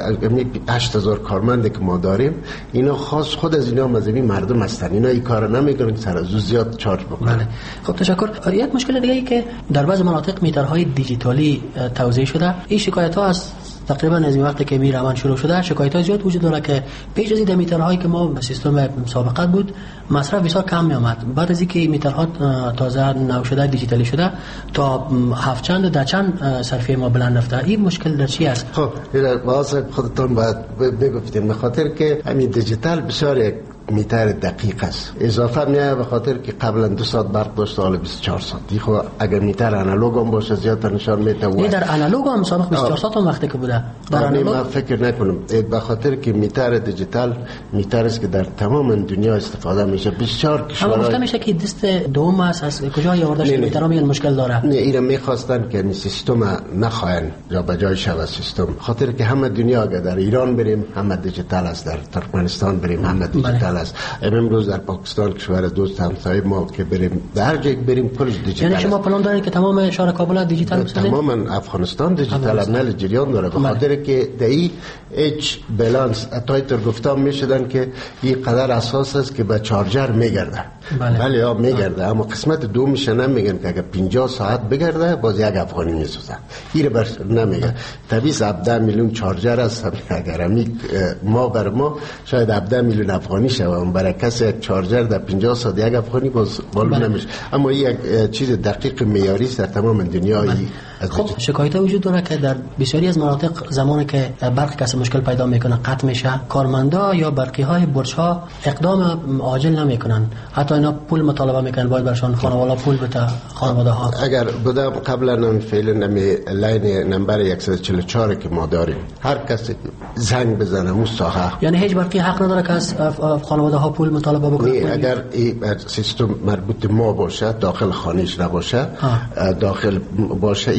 [SPEAKER 1] هشت هزار کارمند که ما داریم اینا خاص خود از اینا مذهبی مردم هستن، اینا این کار نمیکنن سر از زیاد چارج بکنن.
[SPEAKER 4] خب تشکر. یک مشکل دیگه ای که در بعض مناطق میترهای دیجیتالی توزیع شده، این شکایت ها از تقریبا از این وقت که میرمان شروع شده شکایت ها زیاد وجود داره که پیش از این میترهایی که ما به سیستم سابقه بود مصرف بسیار کم می آمد، بعد از اینکه میترها تازه نو شده دیجیتالی شده تا هفت چند و ده چند صرفه ما بلند رفته. این مشکل در چی است؟
[SPEAKER 1] خب واسه خودتون باید بگفتین، به خاطر که همین دیجیتال بسیار میتر دقیق است، اضافه میایه به خاطر که قبلا دو ساعت برق داشت حالا بیست و چهار ساعت. خب اگر میتر آنالوگ هم باشه زیاد نشان میده.
[SPEAKER 4] نه در آنالوگ هم سابق بیست و چهار ساعت هم وقتی که بوده در
[SPEAKER 1] آنالوگ من فکر نکنم، به خاطر که میتر دیجیتال میتر است که در تمام دنیا استفاده میشه. بسیار کشورها
[SPEAKER 4] اما گفته میشه که دست دوم است، از کجا آورده شده میتر میگن مشکل داره.
[SPEAKER 1] نه اینا میخواستن که این سیستم نخواین یا به جای شوه سیستم، خاطر که همه دنیا اگر در ایران بریم همه دیجیتال است، در ترکمنستان بریم همه دیجیتال است، امروز در پاکستان کشور دوست همسایه ما که بریم در جای بریم کلش دیجیتال.
[SPEAKER 4] یعنی شما پلان دارید که تمام شهر کابل دیجیتال بسازید؟
[SPEAKER 1] تماما افغانستان دیجیتال عمل جریان داره، به خاطر که دایی اچ بالانس اتایتر گفتم میشدن که این قدر اساس است که به چارجر میگرده. بله بله ها میگرده، اما قسمت دو میشه نمیگن که اگر پنجاه ساعت بگرده باز یک افغانی میسوزن. این بر نمیگه. طبیعی هفده میلیون چارجر است، اگر همی ما بر ما شاید هفده میلیون افغانی شوه، برای کسی یک چارجر در پنجاه ساعت یک افغانی باز معلوم نمیشه. اما این یک چیز دقیق معیاری است در تمام دنیای.
[SPEAKER 4] خب شکایت وجود داره که در بسیاری از مناطق زمانی که برق کسی مشکل پیدا میکنه قطع میشه، کارمندا یا برقی های برج ها اقدام عاجل نمیکنن، حتی اینا پول مطالبه میکنن باید برشان خانواده پول بده خانواده ها.
[SPEAKER 1] اگر بودم قبلا هم فعلا نمی لاین نمبر صد و چهل و چهار که ما داریم هر کسی زنگ بزنه مو ساحه،
[SPEAKER 4] یعنی هیچ برقی حق نداره که از خانواده ها پول مطالبه بکنه.
[SPEAKER 1] اگر این سیستم مربوط ما باشه، داخل خانهش نباشه، داخل باشه، ای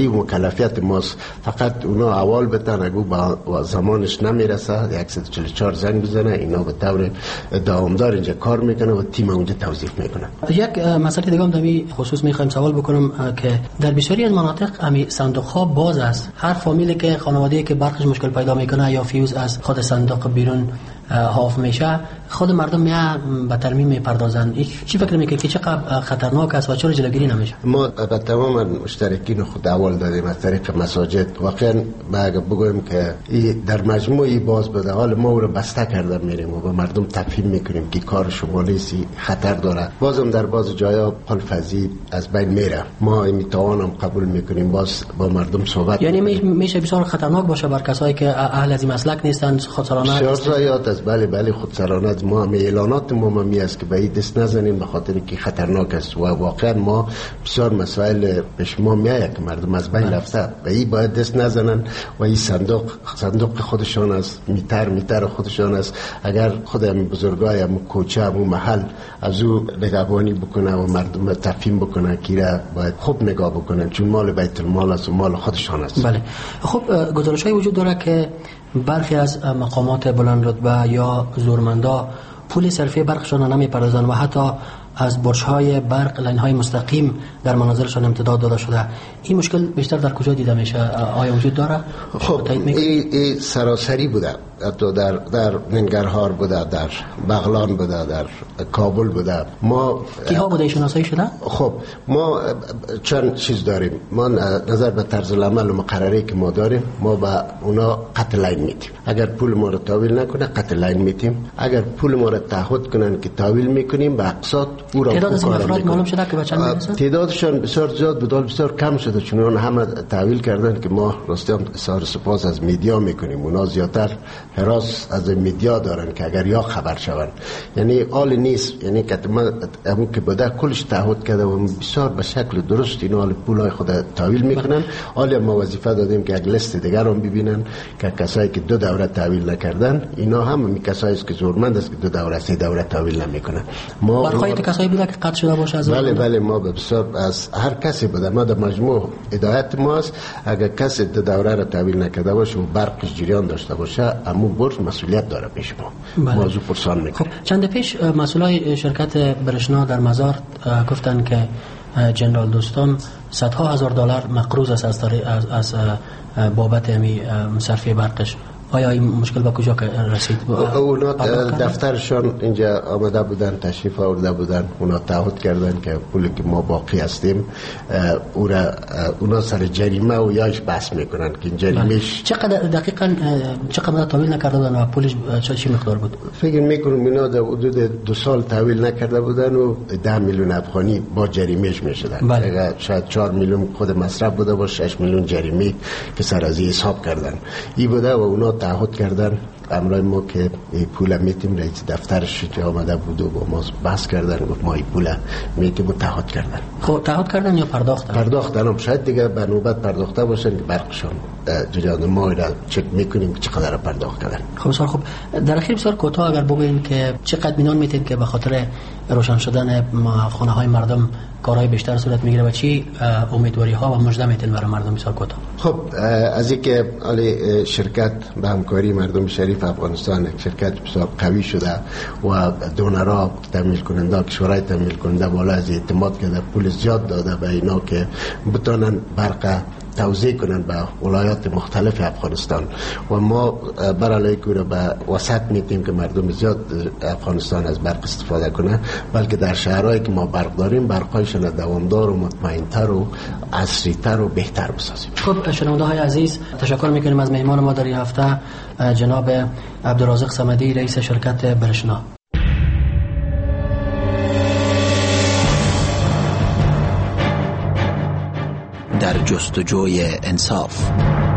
[SPEAKER 1] و مکلفیت ماست. فقط اونا اول بتن اگه با زمانش نمیرسه صد و چهل و چهار زنگ بزنه، اینا به طور داومدار اینجا کار میکنه و تیم اونجا توظیف میکنه.
[SPEAKER 4] یک مسئله دیگه هم در این خصوص میخوایم سوال بکنم که در بسیاری از مناطق امی صندوق ها باز است. هر فامیلی که خانواده‌ای که برقش مشکل پیدا میکنه یا فیوز از خود صندوق بیرون حاف میشه، خود مردم میان به ترمیم میپردازن. چی فکر میکنید که چقدر خطرناک است و چرا جلوگیری نمیشه؟
[SPEAKER 1] ما به تمام مشترکین خود اول دادیم از طریق مساجد. واقعا اگه بگویم که در مجموعی باز بده، حال ما رو بسته کرده میریم و به مردم تفهیم میکنیم که کار شما نیست، خطر داره. بازم در باز جایا پلفزی از بین میره، ما میتوانم قبول میکنیم، باز با مردم صحبت.
[SPEAKER 4] یعنی میشه بسیار خطرناک باشه بر کسایی که اهل از این مسلک نیستن، خودسرانه
[SPEAKER 1] شرایط از بله بله خودسرانه. ما می اعلانات ما می است که به این دست نزنین به خاطر که خطرناک است و واقعا ما بسیار مسائل پیش ما میاد که مردم از بین رفته، به این باید دست نزنن و این صندوق صندوق خودشان است، میتر میتر خودشان است. اگر خود هم بزرگای هم کوچه هم محل از او نگهبانی بکنه و مردم تفهیم بکنه که باید خوب نگاه بکنن، چون مال بیت المال است و مال خودشان است.
[SPEAKER 4] بله. خب گزارش‌های وجود داره که برخی از مقامات بلند رتبه یا زورمندا پول صرفی برقشان نمیپردازن و حتی از برج‌های برق لاین‌های مستقیم در منازلشان امتداد داده شده. این مشکل بیشتر در کجا دیده میشه؟ آیا وجود داره؟
[SPEAKER 1] خب این ای سراسری بوده، حتی در در ننگرهار بوده، در بغلان بوده، در کابل بوده. ما
[SPEAKER 4] کیها بوده شناسایی شده؟
[SPEAKER 1] خب ما چند چیز داریم. ما نظر به طرز العمل و مقرری که ما داریم، ما به اونا قطع لاین میدیم. اگر پول ما رو تحویل نکنه قطع لاین میدیم، اگر پول ما رو تعهد کنن که تحویل میکنیم به اقساط.
[SPEAKER 4] تعداد از این افراد معلوم شده که به چند میرسه؟
[SPEAKER 1] تعدادشان بسیار زیاد بود، بسیار کم شده، چون اون همه تحویل کردن که ما راستی هم اظهار سپاس از میدیا میکنیم. اونا زیادتر حراس از میدیا دارن که اگر یا خبر شون، یعنی آل نیست، یعنی که ما همون که بوده کلش تعهد کرده و بسیار به شکل درست اینا آل پولای خود تحویل میکنن. آل ما وظیفه دادیم که یک لیست دیگر هم ببینن که کسایی که دو دوره تحویل نکردن، اینا هم می کسایی است که زورمند است که دو دوره سه دوره تحویل نمیکنن. ما
[SPEAKER 4] برخواهی کسایی بوده که قطع شده باشه از
[SPEAKER 1] بله بله ما بسیار از هر کسی بوده. ما در مجموع هدایت ماست اگر کسی دو دوره را تحویل نکرده باشه و برقش جریان داشته باشه، امو برج مسئولیت داره پیش ما.
[SPEAKER 4] بله.
[SPEAKER 1] موضوع پرسان میکنه.
[SPEAKER 4] خب چند پیش مسئولای شرکت برشنا در مزار گفتن که جنرال دوستان صدها هزار دلار مقروض است از, از, از بابت امی صرفه برقش. آیا این مشکل با کجا رسید؟
[SPEAKER 1] اونا دفترشان اینجا آمده بودن، تشریف آورده بودن، اونا تعهد کردن که پولی که ما باقی هستیم اونا اونا سر جریمه و یاش بحث میکنن که این جریمهش
[SPEAKER 4] چقدر دقیقاً چقدر تحویل نکرده بودن و پولش چه مقدار بود؟
[SPEAKER 1] فکر میکنم اینا در حدود دو سال تحویل نکرده بودن و ده میلیون افغانی با جریمهش میشدن. بله. شاید چهار میلیون خود مصرف بوده باشه، شش میلیون جریمه که سر از حساب کردن. این بوده و اونا تعهد کردن. امروز ما که پول میتیم رئیس دفترش که آمده بود و با ما بحث کردن و ما این پول میتیم و تعهد کردن.
[SPEAKER 4] خب تعهد کردن یا پرداختن؟
[SPEAKER 1] پرداختن هم شاید دیگه به نوبت پرداخته باشن که برقشان جریان ما را چک میکنیم که چقدر پرداخت کردن.
[SPEAKER 4] خب بسیار خوب. در اخیر بسیار کوتاه اگر بگوییم که چقدر مینون میتیم که به خاطر روشن شدن خانه های مردم کارهای بیشتر صورت میگیره و چی امیدواری ها و مژده میتین برای مردم بسیار کوتاه؟
[SPEAKER 1] خب از اینکه علی شرکت به همکاری مردم شریف افغانستان شرکت بسیار قوی شده و دونرها تامین کننده کشورهای تامین کننده بالا از اعتماد کرده، پول زیاد داده به اینا که بتونن برق توزیع کنن به ولایات مختلف افغانستان و ما برای کوره به وسط میتیم که مردم زیاد افغانستان از برق استفاده کنه، بلکه در شهرهایی که ما برق داریم برقایشون دوامدار و مطمئن‌تر و عصری‌تر و بهتر بسازیم.
[SPEAKER 4] خب شنونده های عزیز، تشکر میکنیم از مهمان ما در این هفته جناب عبدالرازق صمدی رئیس شرکت برشنا.
[SPEAKER 15] در جستجوی انصاف.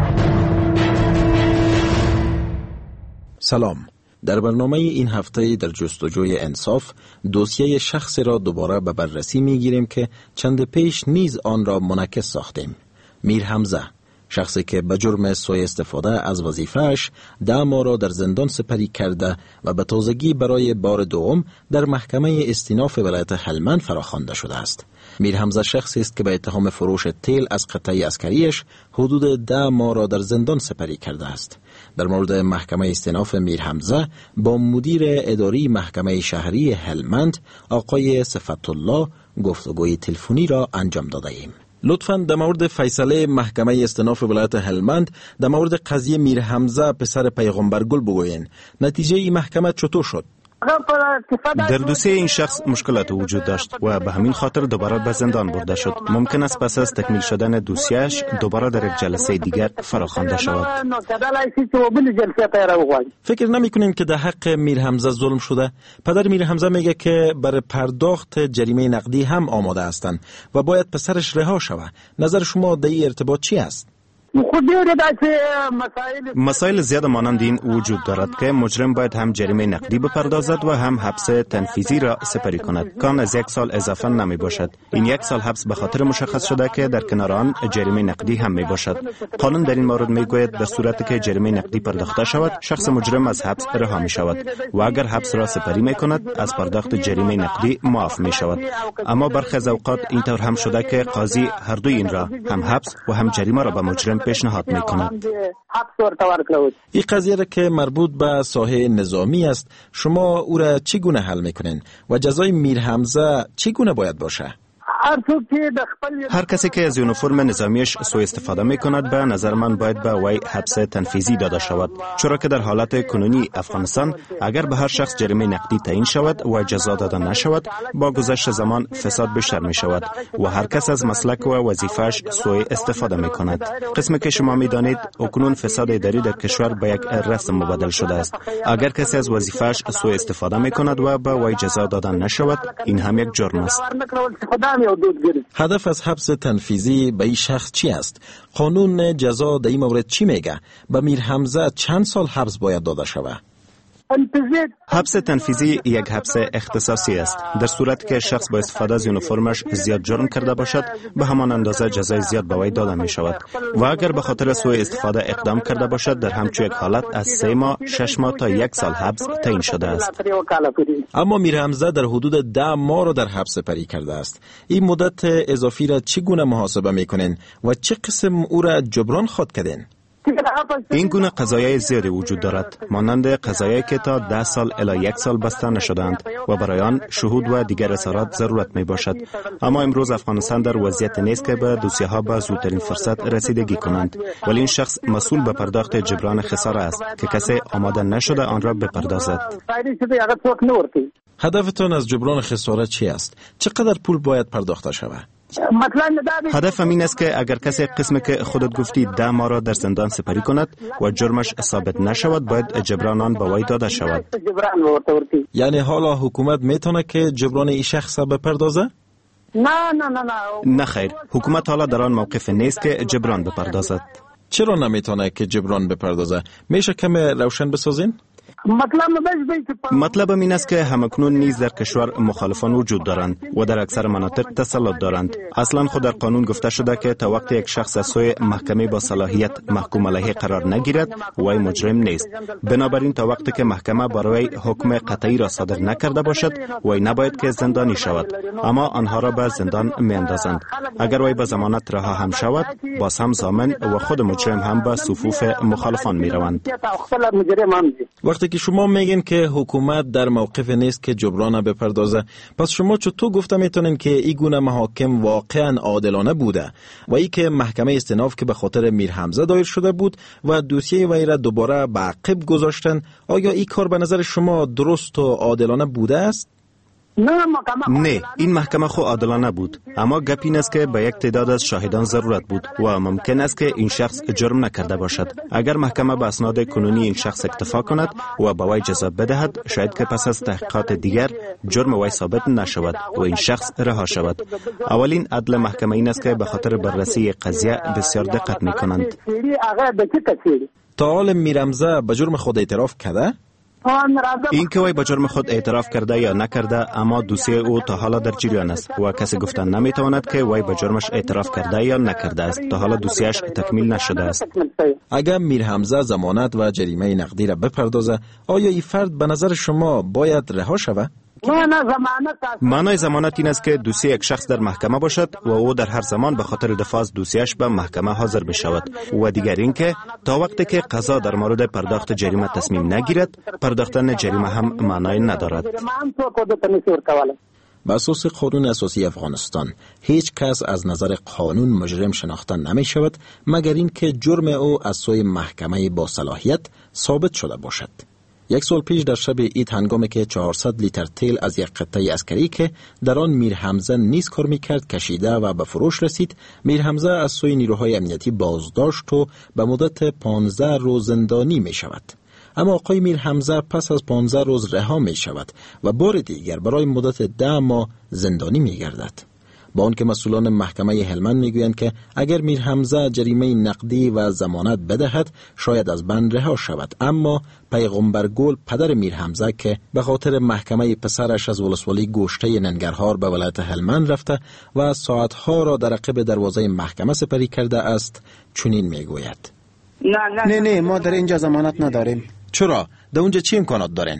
[SPEAKER 10] سلام. در برنامه این هفته در جستجوی انصاف دوسیه شخصی را دوباره به بررسی می گیریم که چند پیش نیز آن را منعکس ساختیم. میر حمزه، شخصی که به جرم سوء استفاده از وظیفه‌اش ده ماه را در زندان سپری کرده و به تازگی برای بار دوم در محکمه استیناف ولایت هلمند فراخوانده شده است. میر حمزه شخصی است که به اتهام فروش تیل از قطعه عسکریش حدود ده ماه را در زندان سپری کرده است. در مورد محکمه استیناف میر حمزه با مدیر اداری محکمه شهری هلمند آقای صفت الله گفتگوی تلفنی را انجام داده ایم. لطفاً در مورد فیصله محکمه استیناف ولایت هلمند در مورد قضیه میر حمزه پسر پیغمبر گل بگوین. نتیجه این محکمه چطور شد؟
[SPEAKER 2] در دوسیه این شخص مشکلات وجود داشت و به همین خاطر دوباره به زندان برده شد. ممکن است پس از تکمیل شدن دوسیه‌اش دوباره در یک جلسه دیگر فراخوانده شود.
[SPEAKER 10] فکر نمی‌کنین که در حق میر حمزه ظلم شده؟ پدر میر حمزه میگه که برای پرداخت جریمه نقدی هم آماده هستند و باید پسرش رها شود. نظر شما در این ارتباط چی است؟
[SPEAKER 2] مسائل زیاد مانند این وجود دارد که مجرم باید هم جریمه نقدی بپردازد و هم حبس تنفیذی را سپری کند. کان از یک سال اضافه نمی باشد. این یک سال حبس به خاطر مشخص شده که در کنار آن جریمه نقدی هم می باشد. قانون در این مورد می گوید در صورتی که جریمه نقدی پرداخته شود شخص مجرم از حبس رها می شود و اگر حبس را سپری می کند از پرداخت جریمه نقدی معاف می شود. اما برخی از اوقات اینطور هم شده که قاضی هر دوی این را هم حبس و هم جریمه را به مجرم پیشنهاد می‌کند.
[SPEAKER 10] این قضیه را که مربوط به ساحه نظامی است شما او را چگونه حل می‌کنین و جزای میر حمزه چگونه باید باشه؟
[SPEAKER 2] هر کسی که از یونیفرم نظامیش سوء استفاده می کند به نظر من باید به وی حبس تنفیذی داده شود، چرا که در حالت کنونی افغانستان اگر به هر شخص جریمه نقدی تعیین شود و جزا داده نشود با گذشت زمان فساد بیشتر می شود و هر کس از مسلک و وظیفه‌اش سوء استفاده می کند. قسمی که شما می دانید اکنون فساد اداری در کشور به یک رسم مبدل شده است. اگر کسی از وظیفه‌اش سوء استفاده می کند و به وی جزا داده نشود این هم یک جرم است.
[SPEAKER 10] هدف از حبس تنفیذی به این شخص چی است؟ قانون جزا در این مورد چی میگه؟ به میر حمزه چند سال حبس باید داده شود؟
[SPEAKER 2] حبس تنفیذی یک حبس اختصاصی است. در صورتی که شخص با استفاده از یونیفرمش زیاد جرم کرده باشد به همان اندازه جزای زیاد به وی داده می شود و اگر به خاطر سوء استفاده اقدام کرده باشد در همچون یک حالت از سه ماه شش ماه تا یک سال حبس تعیین شده است.
[SPEAKER 10] اما میر حمزه در حدود ده ماه را در حبس سپری کرده است. این مدت اضافی را چگونه محاسبه میکنین و چه قسم او را جبران خواد کردین؟
[SPEAKER 2] این گونه قضایای زیادی وجود دارد، مانند قضایایی که تا ده سال الی یک سال بسته نشدند و برای آن شهود و دیگر اظهارات ضرورت می باشد. اما امروز افغانستان در وضعیت نیست که به دوسیه ها به زودترین فرصت رسیدگی کنند، ولی این شخص مسئول به پرداخت جبران خساره است که کسی آماده نشده آن را بپردازد.
[SPEAKER 10] هدفتان از جبران خساره چی است؟ چقدر پول باید پرداخته شود؟
[SPEAKER 2] هدفم این است که اگر کسی قسمی که خودت گفتی ده ماه را در زندان سپری کند و جرمش ثابت نشود باید جبران آن به وی داده شود.
[SPEAKER 10] یعنی حالا حکومت میتونه که جبران این شخص بپردازه؟
[SPEAKER 2] نه نه نه نه نه خیر، حکومت حالا در آن موقف نیست که جبران بپردازد.
[SPEAKER 10] چرا نمیتونه که جبران بپردازه؟ میشه کم روشن بسازین؟
[SPEAKER 2] مطلب این است که همکنون نیز در کشور مخالفان وجود دارند و در اکثر مناطق تسلط دارند. اصلا خود در قانون گفته شده که تا وقتی یک شخص از سوی محکمه با صلاحیت محکوم علیه قرار نگیرد وی مجرم نیست. بنابراین تا وقتی که محکمه برای حکم قطعی را صادر نکرده باشد وی نباید که زندانی شود، اما آنها را به زندان میاندازند. اگر وی به ضمانت رها هم شود باز هم ضامن و خود مجرم هم به صفوف مخالفان میروند.
[SPEAKER 10] وقتی که شما میگین که حکومت در موقف نیست که جبران بپردازه، پس شما چطور گفته میتونین که این گونه محاکم واقعا عادلانه بوده و ای که محکمه استیناف که به خاطر میر حمزه دایر شده بود و دوسیه وی را دوباره به عقب گذاشتن، آیا این کار به نظر شما درست و عادلانه بوده است؟
[SPEAKER 2] نه، این محکمه خو عادلانه بود، اما گپ این است که به یک تعداد از شاهدان ضرورت بود و ممکن است که این شخص جرم نکرده باشد. اگر محکمه به اسناد کنونی این شخص اکتفا کند و به وی جزا بدهد شاید که پس از تحقیقات دیگر جرم وی ثابت نشود و این شخص رها شود. اولین عدل محکمه این است که به خاطر بررسی قضیه بسیار دقت می‌کنند.
[SPEAKER 10] تا حال میر حمزه به جرم خود اعتراف کرده؟
[SPEAKER 2] این که وی به جرم خود اعتراف کرده یا نکرده، اما دوسیه او تا حالا در جریان است و کسی گفتن نمیتواند که وی به جرمش اعتراف کرده یا نکرده است. تا حالا دوسیهش تکمیل نشده است.
[SPEAKER 10] اگر میر حمزه ضمانت و جریمه نقدی را بپردازه، آیا این فرد به نظر شما باید رها شود؟
[SPEAKER 2] معنای ضمانت این است که دوسیه یک شخص در محکمه باشد و او در هر زمان به خاطر دفاع از دوسیهش به محکمه حاضر بشود. و دیگر این که تا وقتی که قضا در مورد پرداخت جریمه تصمیم نگیرد، پرداختن جریمه هم معنای ندارد.
[SPEAKER 10] به اساس قانون اساسی افغانستان، هیچ کس از نظر قانون مجرم شناخته نمی شود مگر این که جرم او از سوی محکمه با صلاحیت ثابت شده باشد. یک سال پیش در شب عید، هنگامی که چهارصد لیتر تیل از یک قطعه عسکری که در آن میر حمزه نیز کار میکرد کشیده و به فروش رسید، میر حمزه از سوی نیروهای امنیتی بازداشت و به مدت پانزده روز زندانی می شود. اما آقای میر حمزه پس از پانزده روز رها می شود و بار دیگر برای مدت ده ماه زندانی می گردد. با آنکه مسئولان محکمه هلمند میگویند که اگر میر حمزه جریمه نقدی و ضمانت بدهد شاید از بند رها شود، اما پیغمبر گل پدر میر حمزه که به خاطر محکمه پسرش از ولسوالی گوشته ننگرهار به ولایت هلمند رفته و ساعتها را در عقب دروازه محکمه سپری کرده است، چنین میگوید:
[SPEAKER 5] نه نه نه نه ما در اینجا ضمانت نداریم.
[SPEAKER 10] چرا؟ در اونجا چی امکانات دارین؟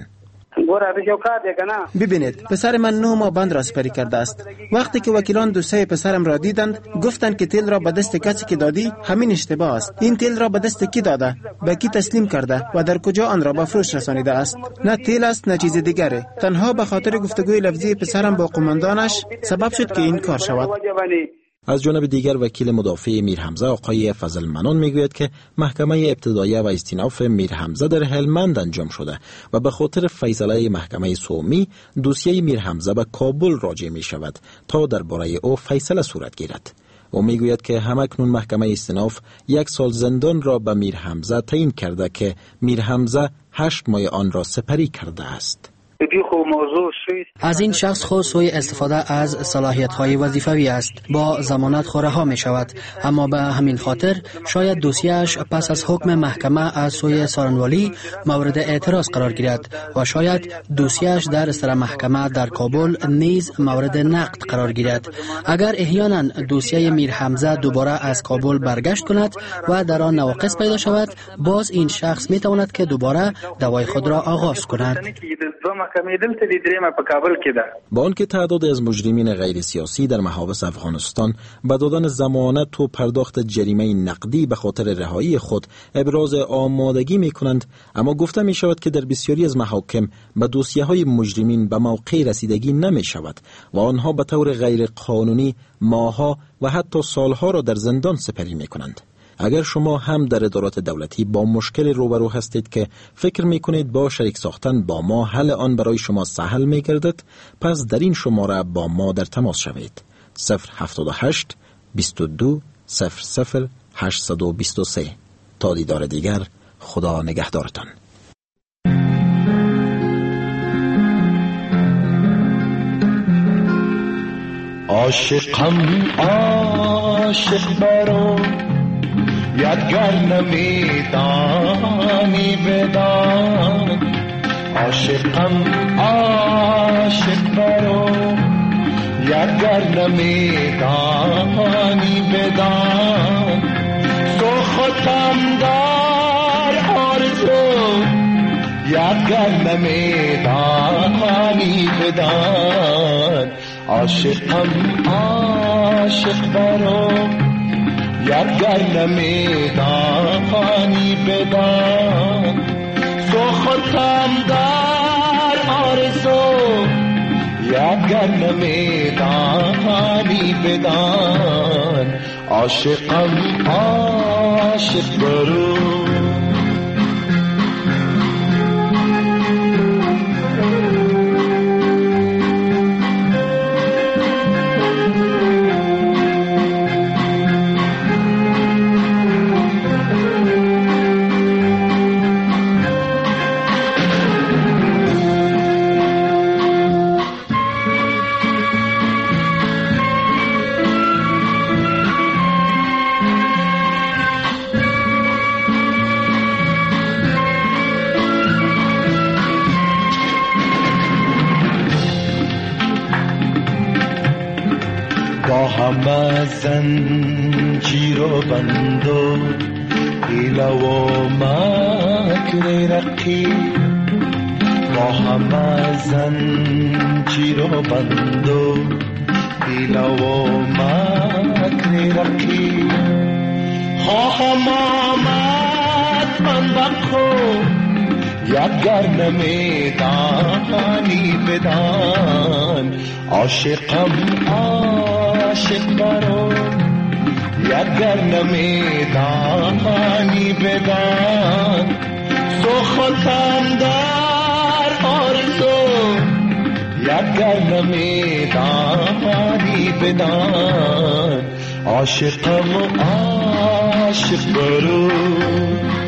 [SPEAKER 5] ببینید، پسر من نه ماه بند را سپری کرده است. وقتی که وکیلان دوسیه پسرم را دیدند، گفتند که تیل را به دست کسی که دادی همین اشتباه است. این تیل را به دست کی داده، به کی تسلیم کرده و در کجا آن را به فروش رسانیده است؟ نه تیل است نه چیز دیگری. تنها به خاطر گفتگوی لفظی پسرم با قماندانش سبب شد که این کار شود.
[SPEAKER 10] از جانب دیگر وکیل مدافع میر حمزه آقای فضل منان میگوید که محکمه ابتداییه و استیناف میر حمزه در هلمند انجام شده و به خاطر فیصله محکمه سومی دوسیه میر حمزه به کابل راجع می شود تا درباره او فیصله صورت گیرد. او میگوید که همکنون محکمه استیناف یک سال زندان را به میر حمزه تعیین کرده که میر حمزه هشت ماه آن را سپری کرده است.
[SPEAKER 4] از این شخص خود سوی استفاده از صلاحیت‌های وظیفوی است. با ضمانت خو رها می شود، اما به همین خاطر شاید دوسیه‌اش پس از حکم محکمه از سوی سارنوالی مورد اعتراض قرار گیرد و شاید دوسیه‌اش در سر محکمه در کابل نیز مورد نقد قرار گیرد. اگر احیانا دوسیه میر حمزه دوباره از کابل برگشت کند و در آن نواقص پیدا شود، باز این شخص می تواند که دوباره دوای خود را آغاز کند.
[SPEAKER 10] با آنکه تعداد از مجرمین غیر سیاسی در محابس افغانستان به دادن ضمانت و پرداخت جریمه نقدی به خاطر رهایی خود ابراز آمادگی می کنند، اما گفته می شود که در بسیاری از محاکم به دوسیه های مجرمین به موقع رسیدگی نمی شود و آنها به طور غیر قانونی ماهها و حتی سالها را در زندان سپری می کنند. اگر شما هم در ادارات دولتی با مشکل روبرو هستید که فکر میکنید با شریک ساختن با ما حل آن برای شما سهل میگردد، پس در این شماره با ما در تماس شوید. صفر هفتاد و هشت بیست و دو صفر صفر هشتصد و بیست و سه. تا دیدار دیگر، خدا نگهدارتان.
[SPEAKER 22] عاشقم عاشق برو یادگر نمیدانی بدان، عاشقم عاشق برو یادگر نمیدانی بدان، تو خودم در آرزو یادگر نمیدانی بدان، عاشقم عاشق برو یادگر نمیدانی بدان، تو خودم در آرزو یادگر نمیدانی بدان، عاشقم عاشق برو. هم زنجیر و بند و حیله و مکر رقیب با هم زنجیر و بند و حیله و مکر رقیب خواهم آمد من بخو یگر نمیدانی بدان عاشقم عاشق برو یگر نمیدانی بدان سخنم در آرزو یگر نمیدانی بدان عاشقم عاشق برو